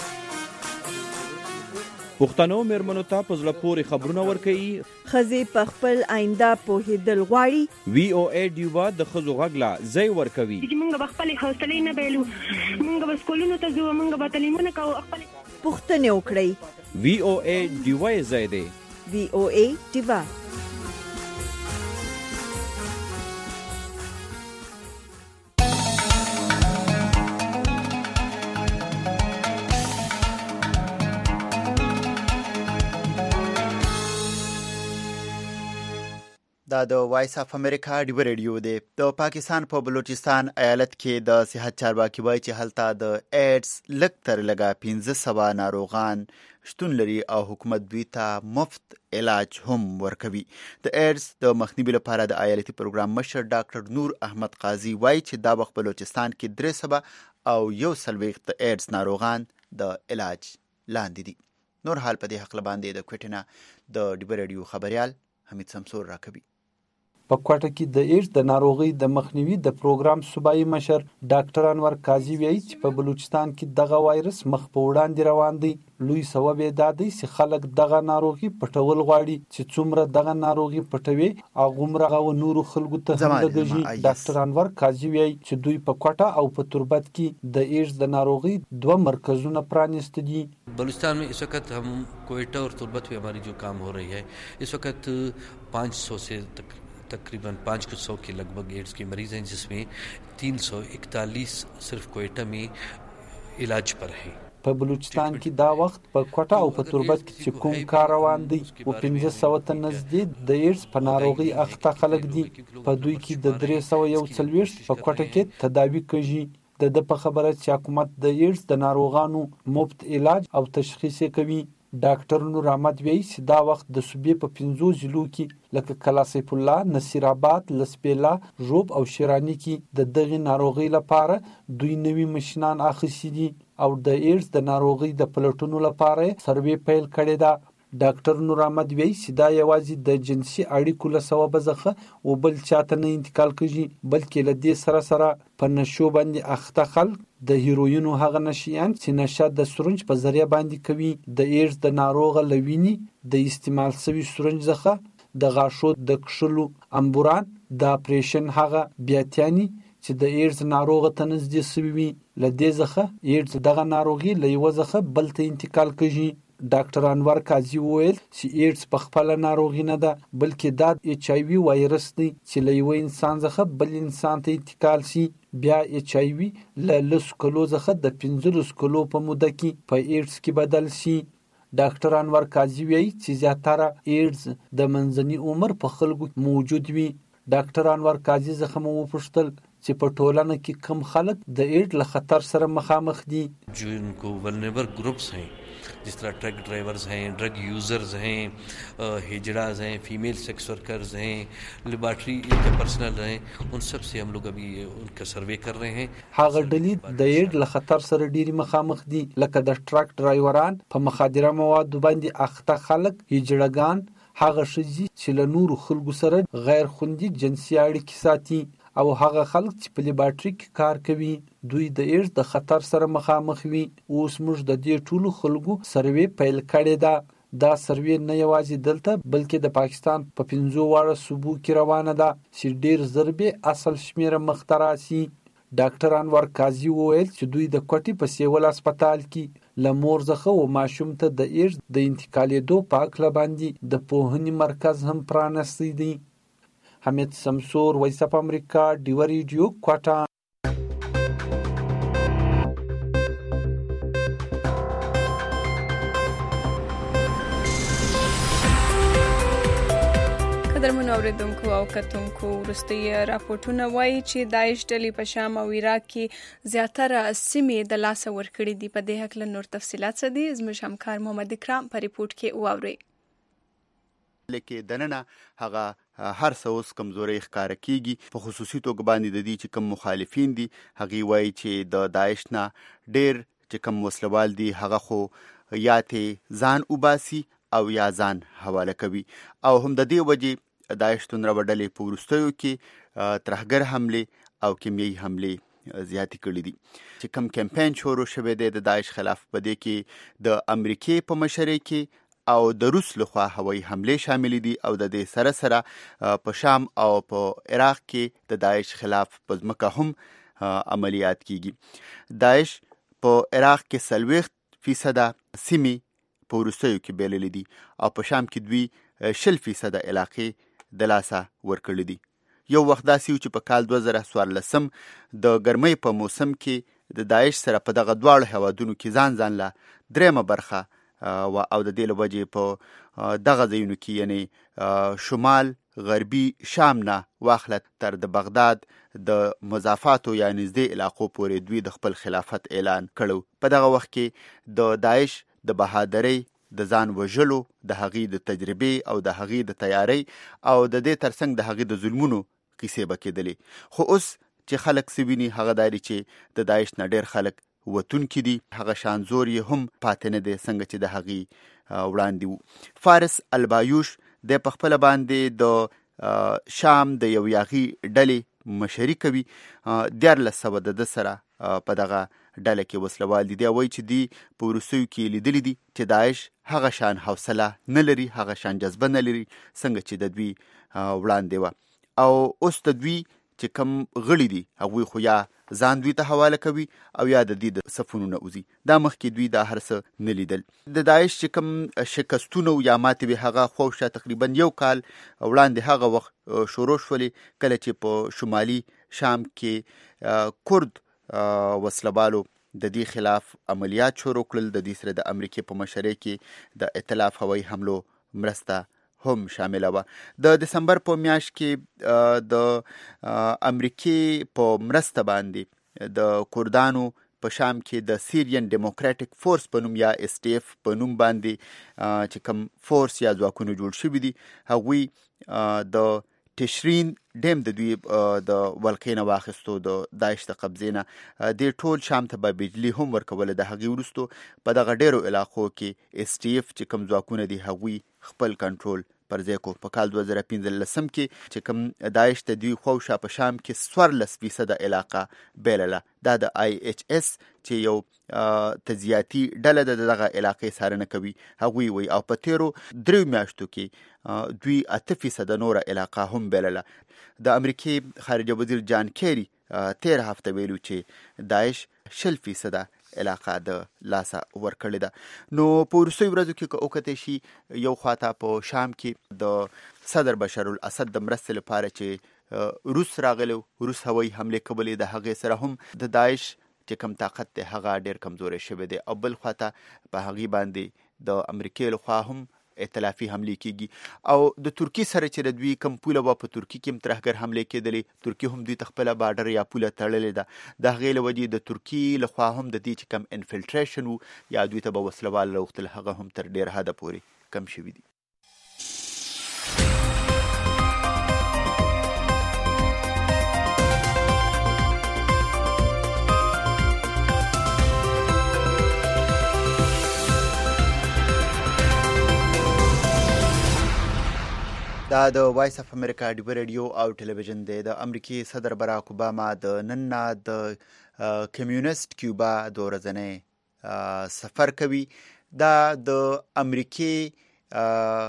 پښتنو مېرمنو ته په زړه پورې خبرونه ورکوي. ښځې په خپل آینده پوهېدل غواړي. وی او ای ډیوا د ښځو غږ لا ځای ورکوي. موږ به خپلې حوصلې نه بایلو، موږ به سکولونو ته ځو، موږ به تعلیمونه کوو. پوښتنې وکړئ. وی او ای ډیوا یې ځای دی. وی او ای ډیوا. دا د وایس اف امریکا ډیو ریډیو دی. د پاکستان په بلوچستان ایالت کې د صحت چارواکي وایي چې هلته د ایډز لږ تر لږه پنځه سوه ناروغان شتون لري او حکومت دوی ته مفت علاج هم ورکوي. د ایډز د مخنیوي لپاره د ایالتي پروګرام مشر ډاکټر نور احمد قاضي وایي چې دا وخت بلوچستان کې درې سوه او یو څلوېښت د ایډز ناروغان د علاج لاندې دي. نور حال په دې هکله باندې د کوټې نه د ډیو ریډیو خبریال حمید سمسور راکوي. په کوټه کې د ایډز د ناروغي د مخنیوي د پروګرام صوبایي مشر ډاکټر انور قاضي وایي چې په بلوچستان کې دغه وایرس مخ په وړاندې روان دی. لوی سبب یې دا دی چې خلک دغه ناروغي پټول غواړي، چې څومره دغه ناروغي پټوي هغومره او نورو خلکو ته هم لګیږي. ډاکټر انور قاضي وایي چې دوی په کوټه او په تربت کې د ایډز د ناروغي دوه مرکزونه پرانیسته دي. بلوچستان में इस वक्त हम कोयटा और तुर्बत में हमारी जो काम हो रही है, इस वक्त पाँच सौ से तक तकरीबन पाँच सौ के लगभग एड्स के मरीज़ हैं, जिसमें तीन सौ इकतालीस सिर्फ कोयटा में इलाज पर है. په بلوچستان کې دا وخت په کوټه او په تربت کې چې کوم کار روان دی او پنځه سوه ته نږدې د ایډز په ناروغي اخته خلک دي. په دوی کې د درې سوه یو څلوېښت په کوټه کې تداوي کېږي. د ده په خبره چې حکومت د ایډز د ناروغانو مفت علاج او تشخیص کوي. ډاکټر نور احمد وایي چې دا وخت د صوبې په پنځو ضلعو کې لکه کلاسیف الله، نصیر آباد، لسبیلا، ژوب او شیراني کې د دغې ناروغۍ لپاره دوی نوي مشینان اخیستي دي او د ایډز د ناروغۍ د پلټنو لپاره سروې پیل کړې ده. ډاکټر نور احمد وایي چې دا یوازې د جنسي اړیکو له سببه څخه و بل چاته نه انتقال کیږي، بلکې له دې سره سره په نشو باندې اخته خلک د هیروینو هغه نشیان چې نشه د سرنج په ذریعه باندې کوي، د ایډز د ناروغه له وینې د استعمال شوي سرنج څخه د غاښو د کښلو امبوران د اپریشن هغه بیاتیاني چې د ایډز ناروغه ته نږدې شوي وي، له دې څخه ایډز دغه ناروغي له یوه څخه بل ته انتقال کوي. ډاکټر انور قاضي وویل چې ایډز په خپله ناروغي نه ده، بلکې دا ایچ آی وي وایرس دی چې له یوه انسان څخه بل انسان ته انتقال شي. بیا ایچ آی وي له لسو کلو څخه د پنځلسو کلو په موده کې په ایډز کې بدل شي. ډاکټر انور قاضي وایي چې زیاتره ایډز د منځني عمر په خلکو موجود وي. ډاکټر انور قاضي څخه مو وپوښتل چې په ټولنه کې کم خلک د ایډز له خطر سره مخامخ دي. جو इनको वल्नरेबल ग्रुप्स हैं जिस तरह ट्रक ड्राइवर्स हैं, ड्रग यूज़र्स हैं, हिजड़ाज हैं, फीमेल सेक्स वर्कर्स हैं, लेबॉर्ट्री के पर्सनल हैं, उन सब से हम लोग अभी उनका सर्वे कर रहे हैं. هغه ډلې د ایډز له خطر سره ډېری مخامخ دي، لکه د ټرک ډرایوران، په مخدره موادو باندې اخته خلک، هجړګان، هغه ښځې چې له نورو خلکو سره غیر خوندي جنسي اړیکې ساتي، او هغه خلک چې په لیبارټري کې کار کوي، دوی د ایډز د خطر سره مخامخ وي. اوس موږ د دې ټولو خلکو سروې پیل کړې ده. دا سروې نه یوازې دلته بلکې د پاکستان په پنځو واړه صوبو کې روانه ده چې ډېر زر به اصل شمیره مخته راسي. ډاکټر انور قاضي وویل چې دوی د کوټې په سیول هسپتال کې له مور څخه و ماشوم ته د ایډز د انتقالېدو په هکله باندې د پوهنې مرکز هم پرانستی دی. حمید سمسور، وایس اف امریکا، ډیوه ریډیو، کوټه. قدرمنو اوریدونکو او کتونکو، وروستي راپورټونه وایي چې داعش ډلې په شام او عراق کې زیاتره سیمې د لاسه ورکړې دي. په دې هکله نور تفصیلات څه دي زموږ همکار محمد اکرام په ریپورټ کې واورئ. لکه دننه هغه هر څه اوس کمزوري ښکاره کیږي. په خصوصي توګه باندې د دې چې کوم مخالفین دي هغه وایي چې د داعش نه ډېر چې کوم وسلوال دي هغه خو یا ته ځان وباسي او یا ځان حواله کوي، او هم د دې وجې داعش تون راوډلې په وروستیو کې ترهګر حمله او کیمیاوي حمله زیاتې کړې دي. چې کوم کمپاین شروع شوی دی د داعش خلاف، په دې کې د امریکای په مشرۍ کې او د روس لخوا هوایي حمله شامل دي، او د دې سره سره په شام او په عراق کې د داعش خلاف په ځمکه هم عملیات کیږي. داعش په عراق کې څلوېښت فیصده سیمې په وروستیو کې بېللې دي، او په شام کې دوی شل فیصده علاقې د لاسه ورکړې دي. یو وخت داسې و چې په کال دوه زره څوارلسم د ګرمۍ په موسم کې د داعش سره په دغه دواړو هیوادونو کې ځان ځان له درېیمه برخه او د دې له وجې په دغه ځایونو کې یعنی شمال غربي شام نه واخله تر د بغداد د مضافاتو یا نږدې علاقو پورې دوی د خپل خلافت اعلان کړو. په دغه وخت کې د داعش د بهادرۍ، د ځان وژلو، د هغې د تجربې او د هغې د تیاری او د دې ترڅنګ د هغې د ظلمونو کیسې به کېدلې. خو اوس چې خلک څه ویني هغه دا چې د داعش نه ډېر خلک وتونکي دي، هغه شان زور یې هم پاتې نه دی څنګه چې د هغې وړاندې وو. فارس البایوش د په خپله باندې د شام د یو یاغي ډلې مشري کوي. دیارلس سوه د ده سره په دغه ډله کې وسلوال دي. دی وایي چې دی په وروستیو کې لیدلی دي چې داعش هغه شان حوصله نه لري، هغه شان جذبه نه لري څنګه چې د دوی وړاندې وه. او اوس د دوی چې کوم غړي دي هغوی خو یا ځان دوی ته حواله کوي او یا د دې د صفونو نه وځي. دا مخکې دوی دا هر څه نه لیدل. د داعش چې کوم شکستونه یا ماتې وې هغه خوشا تقریبا یو کال وړاندې هغه وخت شروع شولې کله چې په شمالي شام کې کورد وسلوالو د دې خلاف عملیات شروع کړل. د دې سره د امریکای په مشرۍ کې د ائتلاف هوایي حملو مرسته هم شامله وه. د دسمبر په میاشت کې د امریکای په مرسته باندې د کردانو په شام کې د سیریان ډیموکراټیک فورس په نوم یا اس ټي اف په نوم باندې چې کوم فورس یا ځواکونه جوړ شوي دي هغوی د تشرین ډیم د دوی د ولقې نه واخیستو د داعش د قبضې نه د ټول شام ته به بجلي هم ورکوله. د هغې وروستو په دغه ډېرو علاقو کې ایس ټي اف چې کوم ځواکونه دي هغوی خپل کنټرول پر ځای کو. په کال دوه زره پنځلسم کې چې کوم داعش د دوی خواوشا په شام کې څوارلس فیصده علاقه بېلله. دا د آی ایچ اس چې یو تجزیاتي ډله ده دغه علاقې څارنه کوي هغوی وایي، او په تیرو دریو میاشتو کې دوی اته فیصده نوره علاقه هم بېلله. د امریکې خارجه وزیر جان کیری تیر هفته ویلو چې داعش شل فیصده علاقه د لاسه ورکړې ده. نو په وروستیو ورځو کې که وکتای شي یو خواته په شام کې د صدر بشار الاسد د مرستې لپاره چې روس راغلی، روس هوایي حملې کولې، د هغې سره هم د داعش چې کم طاقت دی هغه ډېر کمزوری شوی دی، او بل خواته په هغې باندې د امریکې لخوا هم ائتلافي حملې کېږي. او د ترکي سره چې د دوی کوم پوله وه په ترکي کې هم ترهګر حملې کېدلې، ترکي هم دوی ته خپله باډر یا پوله تړلې ده. د هغې له وجې د ترکي لخوا هم د دې چې کم انفلټریشن و یا دوی ته به وسلوال راوښتل هغه هم تر ډېر حده پورې کم شوي دي. دا د وایس اف امریکا ډیو ریډیو او ټلویزیون دی. د امریکې صدر باراک اوباما د نن نه د کمیونست کیوبا د ورځنی سفر کوي. دا د امریکې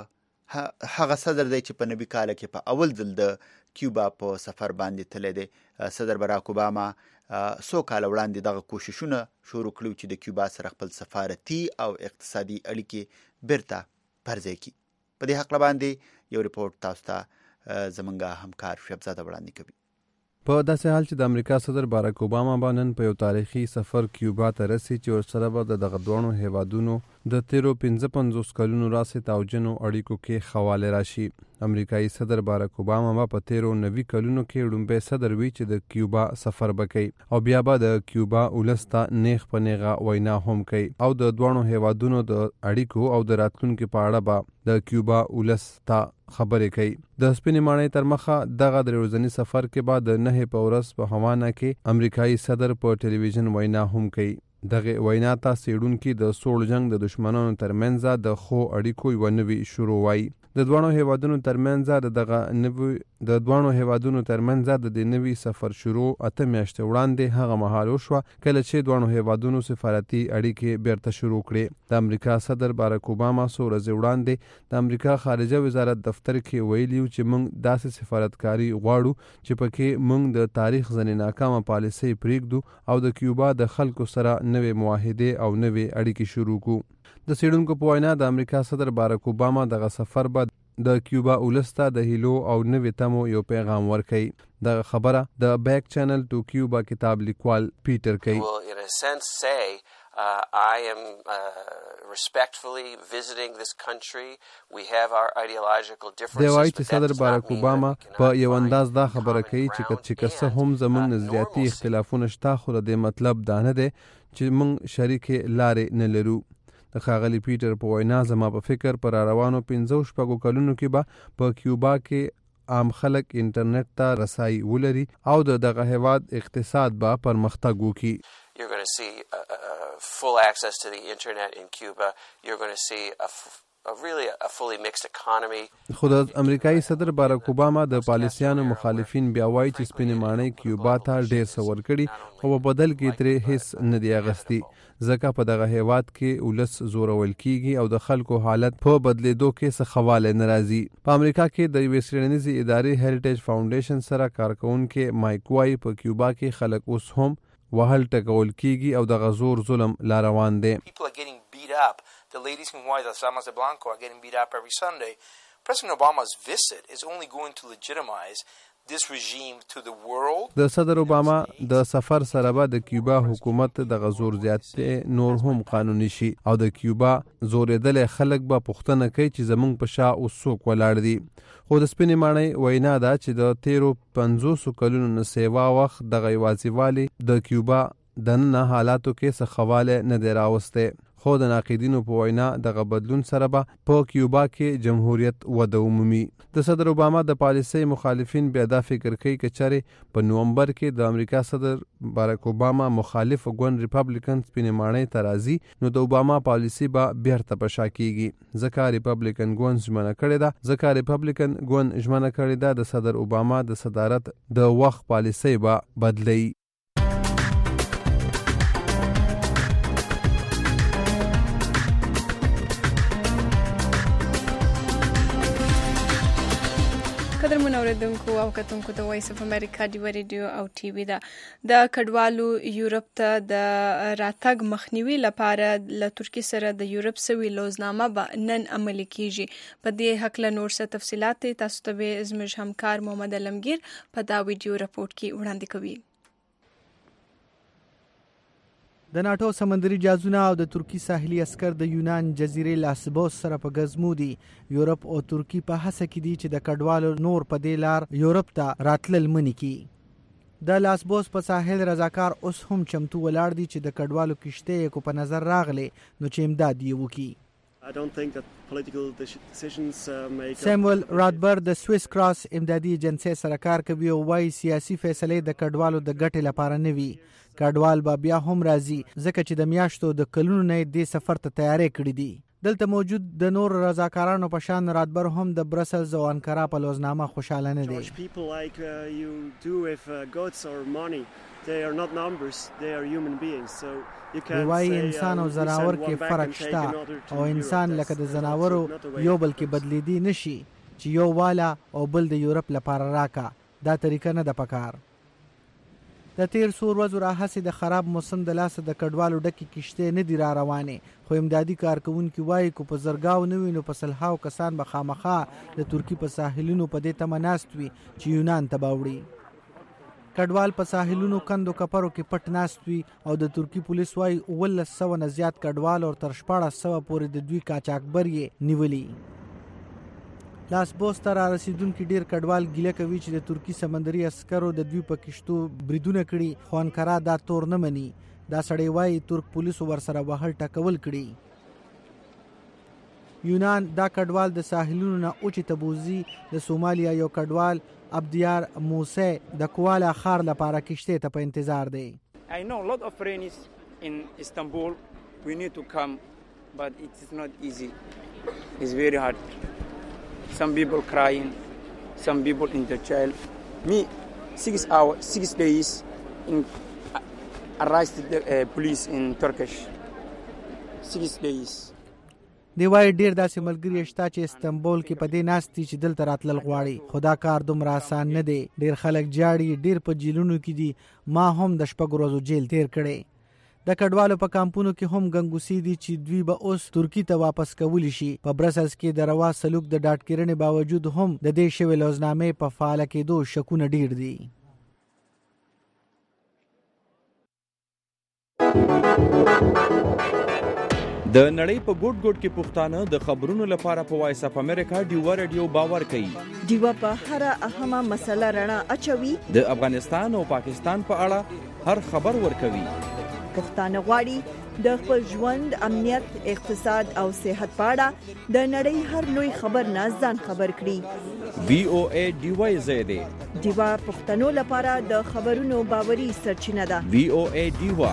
هغه صدر دی چې په نوي کال کې په اول ځل د کیوبا په سفر باندې تللی دی. صدر باراک اوباما څو کاله وړاندې دغه کوششونه شروع کړي چې د کیوبا سره خپل سفارتي او اقتصادي اړیکې بیرته پر ځای کړي. په دې حقله باندې یو ریپورت تاسو ته زمونږ همکار شبزاده وړاندې کوي. په داسې حال چې د امریکا صدر باراک اوباما به نن په یو تاریخي سفر کیوبا ته رسي چې ورسره به د دغه دواړو هیوادونو د تیرو پنځه پنځوس کلونو راهیسې توجنو اړیکو کې خواله راشي. امریکایي صدر باراک اوباما به په تیرو نوي کلونو کې وړومبی صدر وي چې د کیوبا سفر به کوي، او بیا به د کیوبا ولس ته نیغ په نیغه وینا هم کوي، او د دواړو هیوادونو د اړیکو او د راتلونکي په اړه به د کیوبا ولس ته خبرې کوي. د سپینې ماڼۍ تر مخه دغه درې ورځني سفر کې به د نهې په ورځ په هوانا کې امریکایي صدر په ټلویزیون وینا هم کوي. دغه وینا ته څېړونکي د سوړ جنګ د دشمنانو ترمنځ د ښو اړیکو یوه نوې شروع وایي. د دواړو هیوادونو ترمنځ د دغه نوي د دواړو هیوادونو ترمنځ د دې نوي سفر شروع اته میاشتې وړاندې هغه مهال وشوه کله چې دواړو هیوادونو سفارتي اړیکې بیرته شروع کړې. د امریکا صدر باراک اوباما څو ورځې وړاندې د امریکا خارجه وزارت دفتر کې ویلي و چې موږ داسې سفارتکاري غواړو چې پکې موږ د تاریخ ځینې ناکامه پالیسۍ پرېږدو او د کیوبا د خلکو سره نوې معاهدې او نوې اړیکې شروع کړو. د څېړونکو په وینا د امریکا صدر باراک اوباما دغه سفر به د کیوبا ولس ته د هیلو او نوې تمو یو پیغام ورکوي. دغه خبره د بیک چینل ټو کیوبا کتاب لیکوال پیټر کوي. Uh, I am uh, respectfully visiting this country. We have our ideological differences. دی وایي چې صدر باراک اوباما په یو انداز دا خبره کوي چې چې که څه هم زموږ نزدیاتي اختلافونه شته، خو د دې مطلب دا نه دی چې موږ شریکې لارې نه لرو. د ښاغلي پیټر په وینا زما په فکر په راروانو پنځو شپږو کلونو کې به په کیوبا کې عام خلک انټرنیټ ته رسایي ولري او د دغه هیواد اقتصاد به پرمختګ وکړي. You're going to see a, a full access to the internet in Cuba. You're going to see a, a really a fully mixed economy. خو د امریکایي صدر باراک اوباما د پالیسیانو مخالفین بیا وایي چې سپینې ماڼۍ کیوبا ته ډېر څه ورکړي، خو په بدل کې ترې هیڅ نه دی اخیستي، ځکه په دغه هیواد کې ولس زورول کیږي او د خلکو حالت په بدلیدو کې څه خواله نه راځي. په امریکا کې د یوې څېړنیزې ادارې هیریټیج فاونډیشن سره کارکوونکی مایک وایي په کیوبا کې خلک اوس هم وهل ټکول کیږي او د غزور ظلم لا روان دی. People are getting beat up. The ladies from Hawaii, the Damas de Blanco, are getting beat up every Sunday. President Obama's visit is only going to legitimize this regime to the world. د صدر اوباما د سفر سره به د کیوبا حکومت د غزور زیاتې نور هم قانوني شي او د کیوبا زورېدلې خلک به پوښتنه کوي چې زموږ په شا اوس څوک ولاړ دي. خو د سپینې ماڼۍ وینا ده چې د تیرو پنځوسو کلونو نه سیوا وخت دغه یوازیوالي د کیوبا د نن حالاتو کې څه خواله نه دی راوستی، خو د ناقدینو په وینا دغه بدلون سره به په کیوبا کې جمهوریت وده ومومي. د صدر اوباما د پالیسۍ مخالفین بیا دا فکر کوي که چېرې په نومبر کې د امریکا صدر باراک اوباما مخالف ګوند ریپبلیکن سپینې ماڼۍ ته راځي نو د اوباما پالیسي به بیرته په شا کیږي. ځکه ریپبلیکن ګوند ژمنه کړې ده ځکه ریپبلیکن ګوند ژمنه کړې ده د صدر اوباما د صدارت د وخت پالیسۍ به بدلوي. قدرمن اوریدونکو او کتونکو د وایس اف امریکا ډیو ریډیو او ټي وي دا د کډوالو یورپ ته د راتګ مخنیوي لپاره له ترکیه سره د یورپ سوي لوزنامه به نن عملي کیږي. په دې حق له نور څه تفصيلات تاسو ته به زموږ همکار محمد علمگیر په دا ویډیو رپورت کې وړاندې کوي. د ناتو سمندري جازونه او د ترکی ساحلي عسكر د یونان جزیرې لاسبوس سره په غزمو دي. یورپ او ترکی په هڅه کې دي چې د کډوالو نور په دې لار یورپ ته راتلل منې کړي. د لاسبوس په ساحل رضاکار اوس هم چمتو ولاړ دي چې د کډوالو کشته کو په نظر راغلي نو چې امداد یې وکړي. سیمویل رادبر د سویس کراس امدادي ایجنسی سره کار کوي او وايي سیاسي فیصلې د کډوالو د ګټې لپاره نه وي. کډوال به بیا هم راځي ځکه چې د میاشتو د کلونو نه دې سفر ته تیاری کړی دي. دلته موجود د نور رضاکارانو په شان رادبر هم د برسلز او انکارا په لوزنامه خوشاله نه دي. وایي انسان او زناور کې فرق شته او انسان لکه د زناورو یو بل کې بدلیدي نشي چې یو والا او بل د یورپ لپاره راکا. دا طریقه نه ده پکار. د تیر سور ورځو راهسې د خراب موسم د لاسه د کډوالو ډکې کشتۍ نه دي را روانې خو امدادي کارکوونکي وایي که په زرګاو نه وي نو په سلهاو کسان به خامخا د ترکي په ساحلونو په دې تمه ناست وي چې یونان ته به وړي. کډوال په ساحلونو کندو کپرو کې پټ ناست وي او د ترکي پولیس وایي اوولس سوه نه زیات کډوال او تر شپاړس سوه پورې د دوی قاچاقبر یې نیولي. لاسبوس ته را رسیدونکي ډیر کډوال ګیله کوي چې د ترکی سمندري عسکرو د دوی په کشتو بریدونه کړي خو انکارا دا تور نه مني. دا سړی وایي ترک پولیسو ورسره وهل ټکول کړي. یونان دا کډوال د ساحلونو نه اوچې تبوزي. د سومالیا یو کډوال عبدیار موسی د کوالا خار لپاره کشته ته په انتظار دی. I know a lot of friends in Istanbul. We need to come but it is not easy. It's very hard. Some people crying, some people in the jail. Me, six hours, six days in arrested the uh, police in Turkish. Six days. دی وای ډیر داسې ملګری شته چې استنبول کې په دې ناستي چې دلته راتلل غواړي. خدا کار دومره آسان نه دی. ډیر خلک جاړي ډیر په جیلونو کې دي. ما هم د شپږ ورځو جیل تیر کړی. د کډوالو په کامپونو کې هم ګنګوسي دي چې دوی به اوس ترکی ته واپس کولی شي. په برسلز کې د روا سلوک د ډاډ کړنې باوجود هم د دې شوی لوزنامې په فعال کېدو شکونه ډیر دي. د نړۍ په ګوټ ګوټ کې پښتانه د خبرونو لپاره په وایس اف امریکا ډیو ریډیو باور کوي. ډیو په هر اهمه مسله رڼا اچوي. د افغانستان او پاکستان په اړه هر خبر ورکوي. پښتانه غواړي د خپل ژوند امنیت اقتصاد او صحت په اړه د نړۍ هر لوی خبر نه ځان خبر کړي. وی او ای ډیو زیاده ډیو پښتنو لپاره د خبرونو باوري سرچینه ده. وی او ای ډیو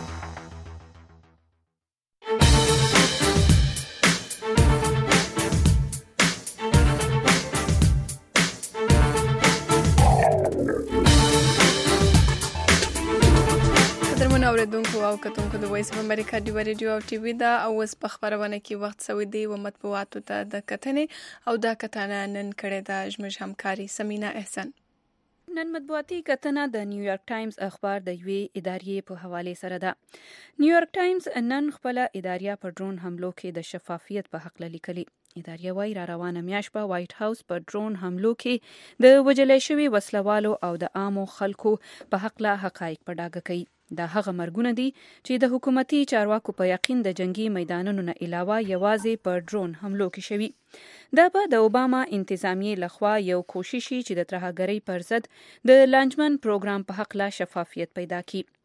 اوریدونکو او کتونکو د وایس اف امریکا ډیو ریډیو او ټي وي دا او اوس په خبرونه کې وخت سوي دی و مطبوعاتو ته د کتنې او دا کتنه نن کړې ده زموږ همکاري سمینا احسان. نن مطبوعاتي کتنه د نیویارک ټایمز اخبار د یوې ادارې په حواله سره ده. نیویارک ټایمز نن خپل ادارې په ډرون حملو کې د شفافیت په حق لیکلي. ادارې وايي را روانه میاشت په وایټ هاوس په ډرون حملو کې د وجلې شوی وسلوالو او د عامو خلکو په حق له حقایق په ډاګه کوي. دا هغه مرګونه دي چې د حکومتي چارواکو په یقین د جنگي میدانونو نه علاوه یوازې په ډرون حملو کې شوي. دا به د اوباما انتظامیې لخوا یو کوشش چې د ترهګرۍ پر ضد د لانجمن پروګرام په حق لا شفافیت پیدا کړي.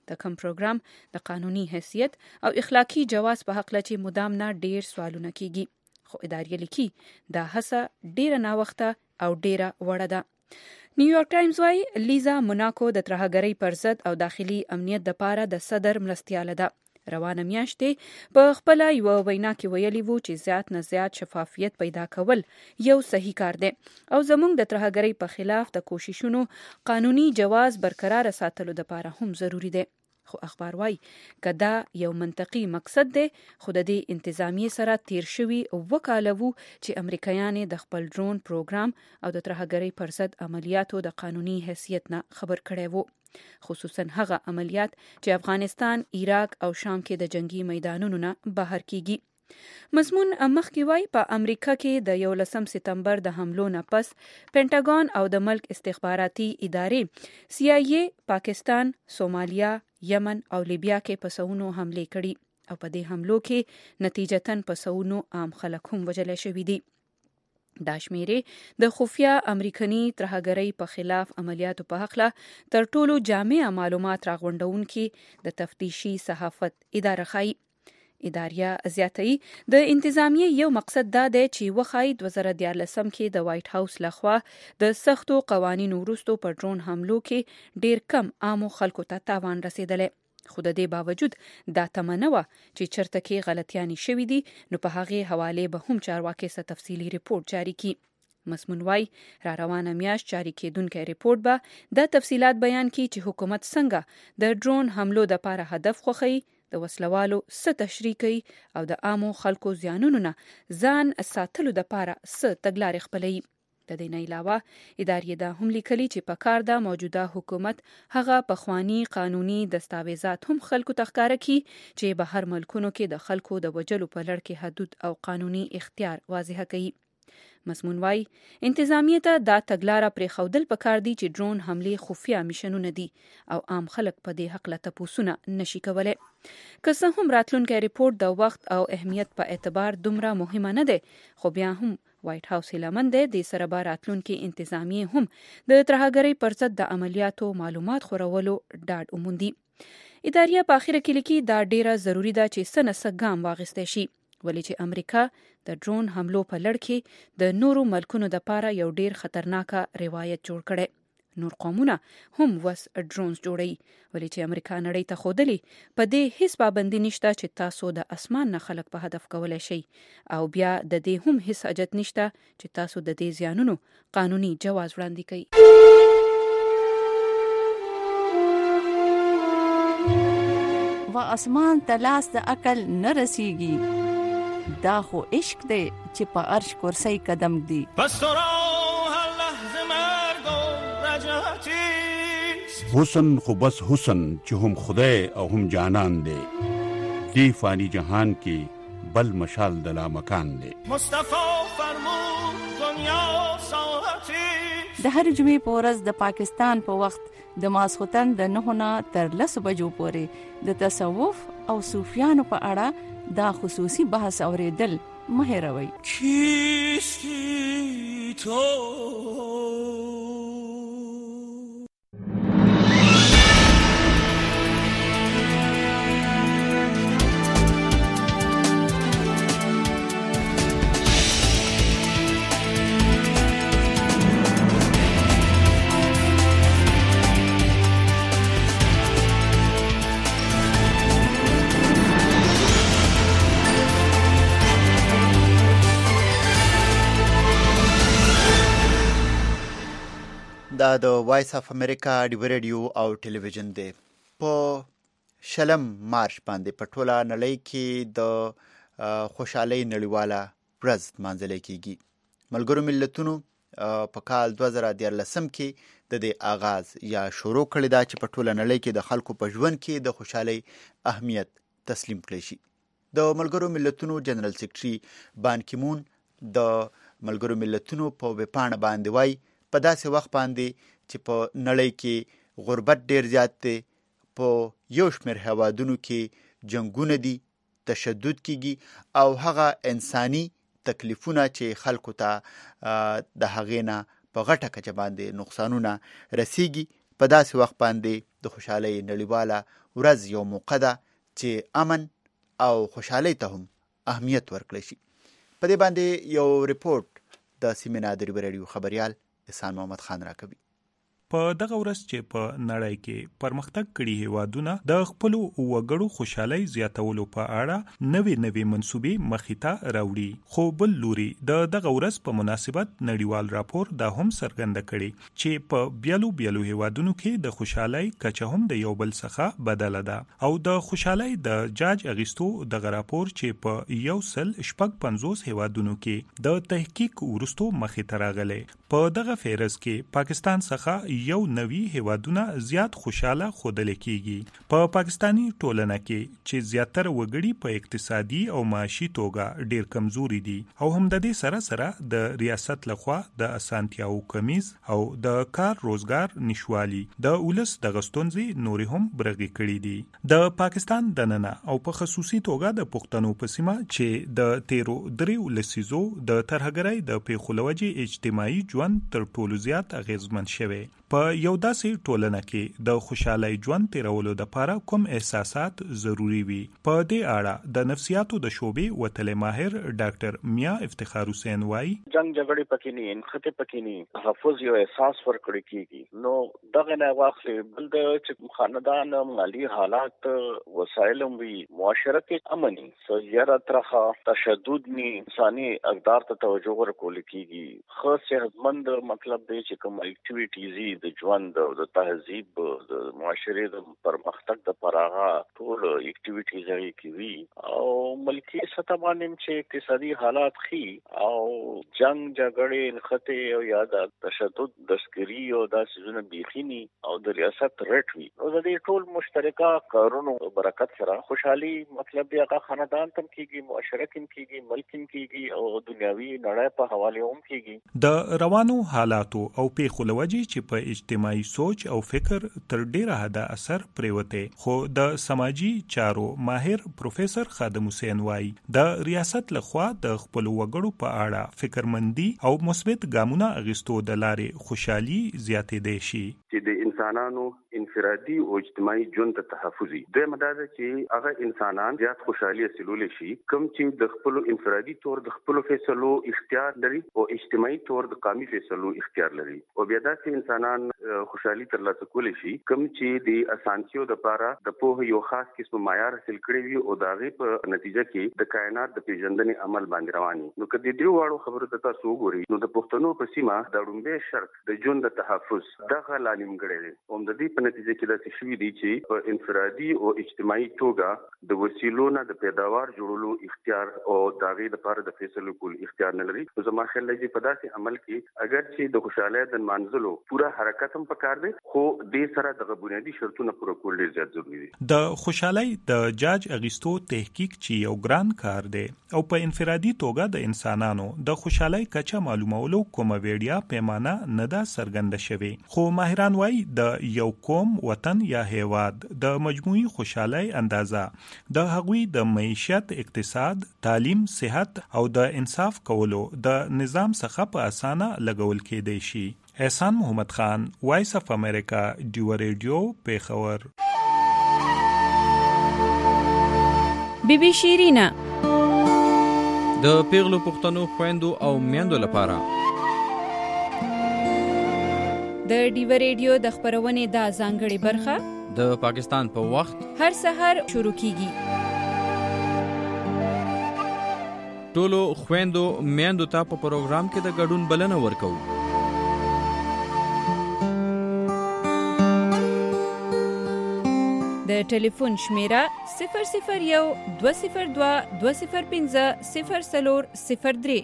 د کوم پروګرام د قانوني حیثیت او اخلاقی جواز په حق لچې مدام نه ډیر سوالونه کیږي، خو ادارې لیکي دا هڅه ډیره ناوخته او ډیره وړه ده. نیویارک ټایمز وايي لیزا موناکو د ترهګرۍ پر ضد او داخلي امنیت دپاره د صدر مرستیاله ده. روانه میاشتې په خپل یو وینا کې ویلي وو چې زیات نه زیات شفافیت پیدا کول یو صحیح کار دی او زموږ د ترهګرۍ په خلاف د کوششونو قانوني جواز برقرار ساتلو لپاره هم ضروری دی. خو اخبار وايي که دا یو منطقي مقصد دی، خو د دې انتظامیه سره تیر شوي وکاله وو چې امریکایانې د خپل ډرون پروګرام او د ترهګرۍ پر ضد عملیاتو د قانوني حیثیت نه خبر کړی وو، خصوصا هغه عملیات چې افغانستان، عراق او شام کې د جنگي میدانونو نه بهر کیږي. مضمون مخکې وای په امریکا کې د یولسم سپتمبر د حملو نه پس پینټاګون او د ملک استخباراتي ادارې سی آی ای پاکستان، سومالیا، یمن او لیبیا کې په سونو حمله کړي او په دې حملو کې نتیجتاً په سونو عام خلک هم وژل شوي دي. دا شمیرې د خفیه امریکني ترهګرۍ په خلاف عملیاتو په هکله تر ټولو جامع معلومات راغونډونکي د تفتیشي صحافت اداره ښایي. اداریا زیاتوي د انتظامیه یو مقصد دا دی چې وښایي دوه زره دیارلسم کې د وایټ هاوس لخوا د سختو قوانینو وروسته په ډرون حملو کې ډیر کم عامو خلکو ته تاوان رسیدلی، خو د دې باوجود دا تمه نه وه چې چرته کې غلطیانې شوي دي نو په هغې حوالې به هم چارواکي څه تفصیلي ریپورټ جاري کړي. مضمون وايي را روانه میاشت جاري کېدونکی ریپورټ به دا تفصیلات بیان کړي چې حکومت څنګه د ډرون حملو دپاره هدف خوښوي، د وسلوالو څه تشریح کوي او د عامو خلکو زیانونو نه ځان ساتلو دپاره څه تګلارې خپلوي. د دې نه علاوه ادارې دا هم لیکلي چې په کار ده موجوده حکومت هغه پخواني قانوني دستاویزات هم خلکو ته ښکاره کړي چې بهر ملکونو کې د خلکو د وژلو په لړ کې حدود او قانوني اختیار واضح کوي. مضمون وايي انتظامیه ته دا تګلاره پرېښودل پکار دي چې ډرون حملې خفیه میشنونه دي او عام خلک په دې حق له تپوسونه نشي کولی. که څه هم راتلونکی ریپورټ د وخت او اهمیت په اعتبار دومره مهمه نه دی، خو بیا هم وایټ هاوس هیلهمند دی د سره به راتلونکي انتظامیه هم د ترهګرۍ پر ضد د عملیاتو معلومات خورولو ډاډ وموندي. اداریا په اخره کې لیکي دا ډیره ضروری ده چې څه نه څه ګام واخیستی شي، ولې چې امریکا د ډرون حملو په لړ کې د نورو ملکونو دپاره یو ډیر خطرناکه روایت جوړ کړی. نور قومونه هم وس ډرونز جوړوي، ولې چې امریکا نړۍ ته ښودلي په دې هیڅ پابندي نشته چې تاسو د اسمان نه خلک په هدف کولی شئ، او بیا د دې هم هیڅ حاجت نشته چې تاسو د دې زیانونو قانوني جواز وړاندې کړئ. و اسمان ته لاس د عقل نه رسیږي، دا خو عشق دی چې په عرش کرسی قدم دی. پس تو را هر لحظه مرگ و رجعتی، حسن خو بس حسن چې هم خدای او هم جانان دی، دی فانی جهان کې بل مشال د لامکان دی. مصطفی فرمود دنیا ساعتی، د هر جمعې په ورځ د پاکستان په وخت د ماسخوتن د نهو نه تر لسو بجو پورې د تصوف او صوفیانو په اړه دا خصوصي بحث اوریدل مه هېروئ. کیستی تو دا د وایس اف امریکا ډیو ریډیو او ټلویزیون دی. په شلم مارچ باندې په ټوله نړۍ کې د خوشحالۍ نړیواله ورځ لمانځل کیږي. ملګرو ملتونو په کال دوه زره دیارلسم کې د دې آغاز یا شروع کړی دا چې په ټوله نړۍ کې د خلکو په ژوند کې د خوشحالۍ اهمیت تسلیم کړی شي. د ملګرو ملتونو جنرال سیکرټري بان کی مون د ملګرو ملتونو په ویبپاڼه باندې وایي په داسې وخت باندې چې په نړۍ کې غربت ډیر زیات دی، په یو شمېر هیوادونو کې جنګونه دي، تشدد کیږي او هغه انساني تکلیفونه چې خلکو ته د هغې نه په غټه کچه باندې نقصانونه رسیږي، په داسې وخت باندې د خوشحالۍ نړیواله ورځ یو موقع ده چې امن او خوشحالۍ ته هم اهمیت ورکړی شي. په دې باندې یو ریپورت د سیمې نه د ډیوه ریډیو خبریال احسان محمد خان راکوي. په دغه ورځ چې په نړۍ کې پرمختګ کړي هیوادونه د خپلو وګړو خوشحالۍ زیاتولو په اړه نوې نوې منصوبې مخې ته راوړي. خو بل لوري د دغه ورځ په مناسبت نړیوال راپور دا هم څرګنده کړي چې په بیلو بیلو هیوادونو کې د خوشحالۍ کچه هم د یو بل څخه بدله ده او د خوشحالۍ د جاج اغیستو دغه راپور چې په یو سل شپږ پنځوس هیوادونو کې د تحقیق وروستو مخې ته راغلی. په دغه فهرست کې پاکستان څخه یو نوی هیوادونه زیات خوشاله ښودل کیږي. په پاکستانی ټولنه کې چې زیاتره وګړي په اقتصادي او معاشي توګه ډیر کمزوري دي او هم د دې سره سره د ریاست لخوا د اسانتیاو کمیز او د کار روزګار نشوالي د ولس د غستونځي نوري هم برغي کړي دي. د پاکستان دننه او په خصوصي توګه د پښتنو په سیمه چې د تیرو دریو لسیزو د ترهګرۍ د پیښولوجي اجتماعي ژوند تر ټولو زیات اغیزمن شوی. په یو داسې ټولنه کې د خوشحالۍ ژوند تیرولو دپاره کوم احساسات ضروری وي؟ په دې اړه د نفسیاتو د شعبې وتلی ماهر ډاکټر میا افتخار حسین وایي جنگ جګړې پکې نه انخته پکې نه تحفظ یو احساس ورکړی کیږي. نو دغه نه واخلې بل د چې خاندان مالی حالات وسایل وي معاشره کې امني سیاره ترخه تشدد ني انساني اقدار ته توجه ورکول کیږي. خاص صحتمند مطلب دی چې کوم اکټیویټیز د ژوند او د تهذیب د معاشري د پرمختګ د پراغه ټول اکټیویټیز هغه کوي او ملکی سطح باندې چې اقتصادي حالات خي او جنگ جګړې انخته او یا د تشدد دسکري او د سيزونه بيخيني او د ریاست رټوي او د دې ټول مشترکه کارونو برکت سره خوشحالي مطلب دی هغه خاندان تم کیږي معاشره کې کیږي ملک کې کیږي او دنیوي نړۍ په حواله هم کیږي. د روانو حالاتو او پیښولوجي چې په اجتماعي سوچ او فکر تر ډیره حده اثر پریوته. خو د سماجی چارو ماهر پروفیسور خادم حسین وای د ریاست لخوا د خپل وګړو په اړه فکرمندي او مثبت ګامونه اغستو د لارې خوشحالي زیاتې دي شي چې د انسانانو انفرادي او اجتماعي ژوند ته تحفظي د مداده چې هغه انسانان زیات خوشحالي حاصلول شي کوم چې د خپل انفرادي تور د خپل فیصلو اختیار لري او اجتماعي تور د قومي فیصلو اختیار لري او بیا داسې انسانان خوشحالي ترلاسه کولی شي کوم چې د اسانتیو د لپاره د په یو خاص قسم معیار حاصل کړی وي او د هغې په نتیجه کې د کائنات د پیژندنې عمل باندې رواني. نو که د دې واړو خبرو ته تاسو وګورئ نو د پښتنو په سیمه د لومړي شرط د ژوند د تحفظ دغه لا نیمګړی دی او د دې په نتیجه کې داسې شوي دي چې په انفرادي او اجتماعي توګه د وسیلو نه د پیداوار جوړولو اختیار او د هغې لپاره د فیصلو کول اختیار نه لري. نو زما خیال دی چې په داسې عمل کې اگر چې د خوشحالۍ د نمانځلو پوره حرکت هم پکار دی خو دې سره د بنیادی شرطونه پوره کول ډیر زیات ضروري دي. د خوشحالۍ د جاج اغیستو تحقیق چې یو ګران کار دی او په انفرادي توګه د انسانانو د خوشحالۍ کچه معلومولو کومه ویډیا پیمانه نه ده څرګنده شوې. خو ماهران وایي د یو قوم وطن یا هیواد د مجموعي خوشحالۍ اندازه د هغوی د معیشت اقتصاد تعلیم صحت او د انصاف کولو د نظام څخه په اسانه لګول کېدای شي. احسان محمد خان وایس اف امریکا ډیو ریډیو پیښور. بی بی شیرینا د پیغلو پښتنو خويندو او میندو لپاره د ډیو ریډیو د خبرونې د ځانګړي برخه د پاکستان په وخت هر سحر شروع کیږي. ټولو خويندو میندو ته په پروګرام کې د ګډون بلنه ورکوو. د ټلیفون شمیره صفر صفر یو دوه صفر دوه دوه صفر پنځه صفر څلور صفر درې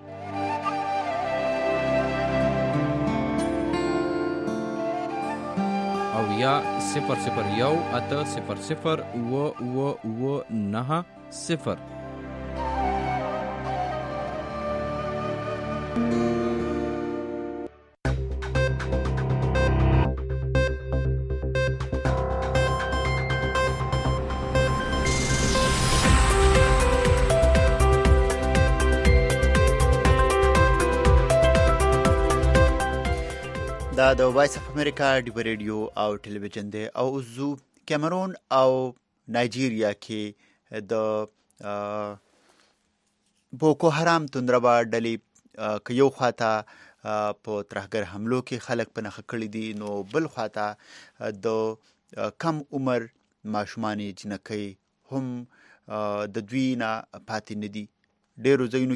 او یا صفر صفر یو اته صفر صفر و و و نه صفر. د دا د وایس اف امریکا ډیو ریډیو او ټلویزیون دی او زو کیمرون او نایجیریا کې د بوکو حرام توندربا ډلې که یو خواته په ترهګر حملو کې خلک په نښه کړي دي، نو بل خواته د کم عمر ماشومانې جنکۍ هم د دوی نه پاتې نه دي. ډېرو ځایونو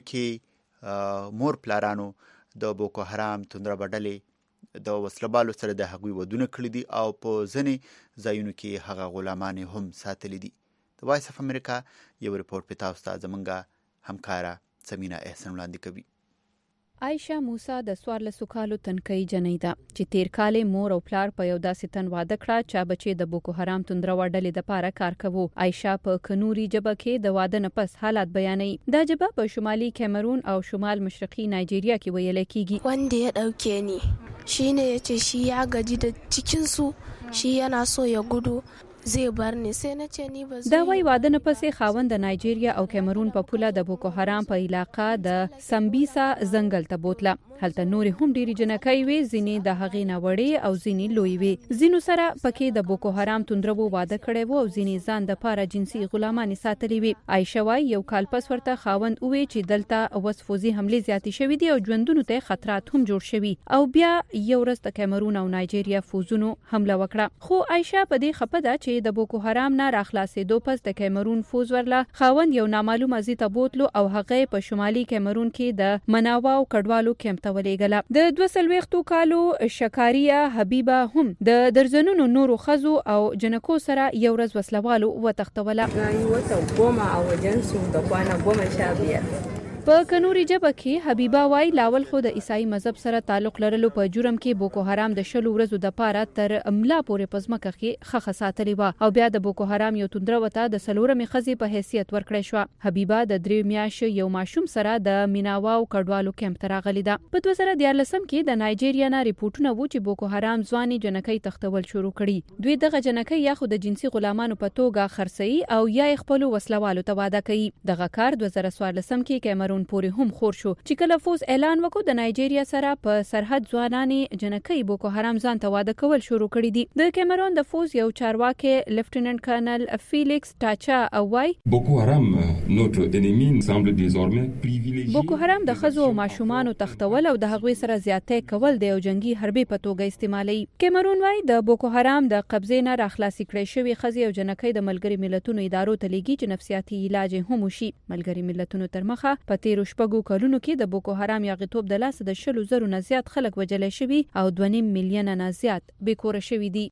کې مور پلارانو د بوکو حرام توندربا ډلې د وسلبالو سره د هغوی ودونه کړي دي او په ځینې ځایونو کې هغه غلامان هم ساتلي دي. د وایس اف امریکا یو ریپورټ په تاسو ته زمونږ همکاره سمینا احسان وړاندې کوي. عایشه موسی د څوارلسو کالو تنکۍ جنۍ ده چې تیر کال مور او پلار په یو داسې تن واده کړه چې بچي د بوکو حرام توندروا ډلې د پاره کار کوي. عایشه په کنوري جبه کې د واده نه پس حالات بیانوي. دا جبه په شمالي کیمرون او شمال مشرقي نایجیریا کې ویل کېږي. wanda ya dauke ni shine yace shi ya gaji da cikin su, shi yana so ya gudu زه برنه سینه چنی بس. دا وای واده نه پسې خاوند د نایجیریا او کیمرون په پوله د بوکو حرام په علاقہ د سمبیسا ځنګل ته بوتله. هلته نور هم ډیری جنکۍ وي، ځینې د هغې نه وړې او ځینې لوی وي. ځینو سره پکې د بوکو حرام توندرو واده کړي وو او ځینې ځان د پاره جنسي غلامانې ساتلي وي. عایشه وای یو کال پس ورته خاوند وی چې دلته وسفوزي حمله زیاتې شوې دي او ژوندونو ته خطرات هم جوړ شوي او بیا یو ورځ د کیمرون او نایجیریا فوزونو حمله وکړه. خو عایشه په دې خپه ده چې د بوکو حرام نه راخلاصېدو پس د کیمرون فوز ورله خاوند یو نامعلوم ازي ته بوتلو او هغه په شمالي کیمرون کې د مناوا او کډوالو کیمپ ته ولېږله. د دوه څلوېښتو کالو شکاریه حبیبه هم د درزنونو نورو ښځو او جنکو سره یو ورځ وسلوالو وتښتوله. wata goma a wajensu da kwana goma sha biyar. په کنوري جبه کې حبیبه وای لاول خو د عیسائی مذهب سره تعلق لرلو په جرم کې بوکو حرام د شلو ورځو د پاره تر املا پورې پزمکه کې خخه ساتلی و او بیا د بوکو حرام یو توندره وته د سلورمې خزي په حیثیت ورکړې شو. حبیبه د درې میاشتې یو ماشوم سره د میناوا او کډوالو کیمپ ته راغلی ده. په دوه زره دیارلسم کې د نایجیریا نه ریپورتونه وو چې بوکو حرام ځواني جنکۍ تختول شروع کړي. دوی دغه جنکۍ یا خو د جنسي غلامانو په توګه خرڅي او یا خپل وسلوالو ته واده کوي. دغه کار دوه زره څوارلسم کې کیمرون پورې هم خور شو چې کله فوز اعلان وکړ د نایجیریا سره په سرحد ځوانانې جنکۍ بوکو حرام ځان ته واده کول شروع کړي دي. د کیمرون د فوز یو چارواکي لیفټیننټ کرنل فیلیکس ټاچا اوای بوکو حرام notre ennemi semble désormais privilégié. بوکو حرام د ښځو او ماشومانو تختول او د هغوی سره زیاتې کول د یو جنگي حربي په توګه استعمالي. کیمرون وای د بوکو حرام د قبضې نه راخلاصي کړې شوی ښځې او جنکۍ د ملګري ملتونو ادارو ته لیږي چې نفسیاتي علاج هم وشي. ملګري ملتونو تر مخه په تیرو شپږو کلونو کې د بوکو حرام یاغیتوب د لاسه د شلو زرو نه زیات خلک وژلای شوي او دوه نیم میلیونه نه زیات بېکوره شوي دي.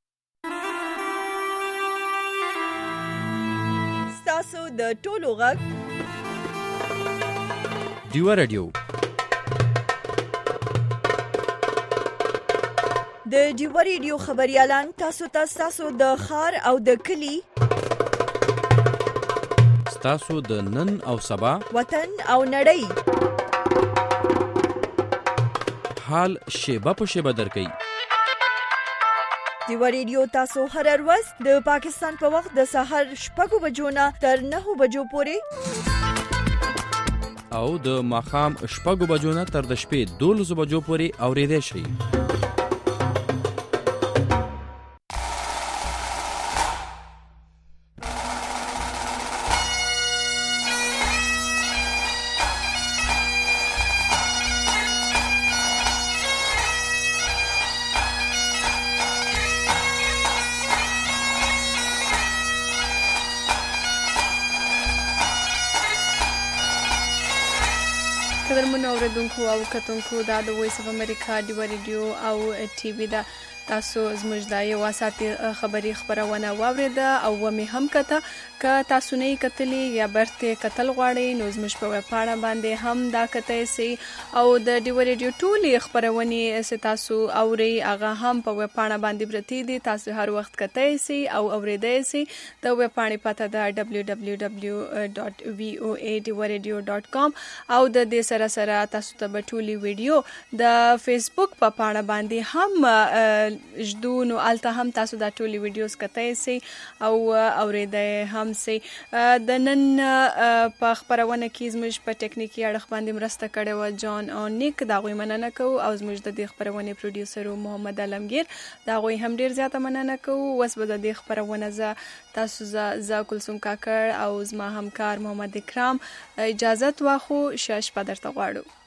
ستاسو د ټولو غږ ډیو رادیو د ډیو ریډیو خبريالان تاسو ته تاسو د خار او د کلی تاسو د نن او سبا وطن او نړۍ حال شیبه په شیبه درکې. ډیو ریډیو تاسو هر ورځ د پاکستان په وخت د سحر شپږو بجو نه تر نهو بجو پورې او د ماښام شپږو بجو نه تر د شپې دولسو بجو پورې اورېدای شئ. قدرمنو اوریدونکو او کتونکو دا د وایس اف امریکا ډیو ریډیو او ټي وي دا تاسو زموږ د یو ساعتي خبري خبرونه واوریده او مې هم کته ک تاسو نه کتلې یا برته کتل غواړئ نو زموږ په وپاڼه باندې هم دا کته سي او د ډیو ریډیو ټولي خبرونه سي تاسو اوري هغه هم په وپاڼه باندې برتي دي. تاسو هر وخت کته سي او اوریدای سي. د وپاڼې پته ده دبليو دبليو دبليو ډاټ وي او اي ډیو ریډیو ډاټ کام او د دې سره سره تاسو ته ټولي ویډیو د فیسبوک په پاڼه باندې هم جدو نو الته هم تاسو دا ټولي ویډیوز کتای سي او اوریدای هم سي. د نن په خبرونه کې زموږ په ټیکنیکي اړخ باندې مرسته کړې و جان او نیک، دا غوي مننه کوو او زموږ د دې خبرونه پروډوسر محمد علمگیر دا غوي هم ډیر زیاته مننه کوو. وس به د دې خبرونه ز تاسو ز کلثوم کاکړ او زما همکار محمد اکرام اجازه واخو. شاش پدرته غواړو.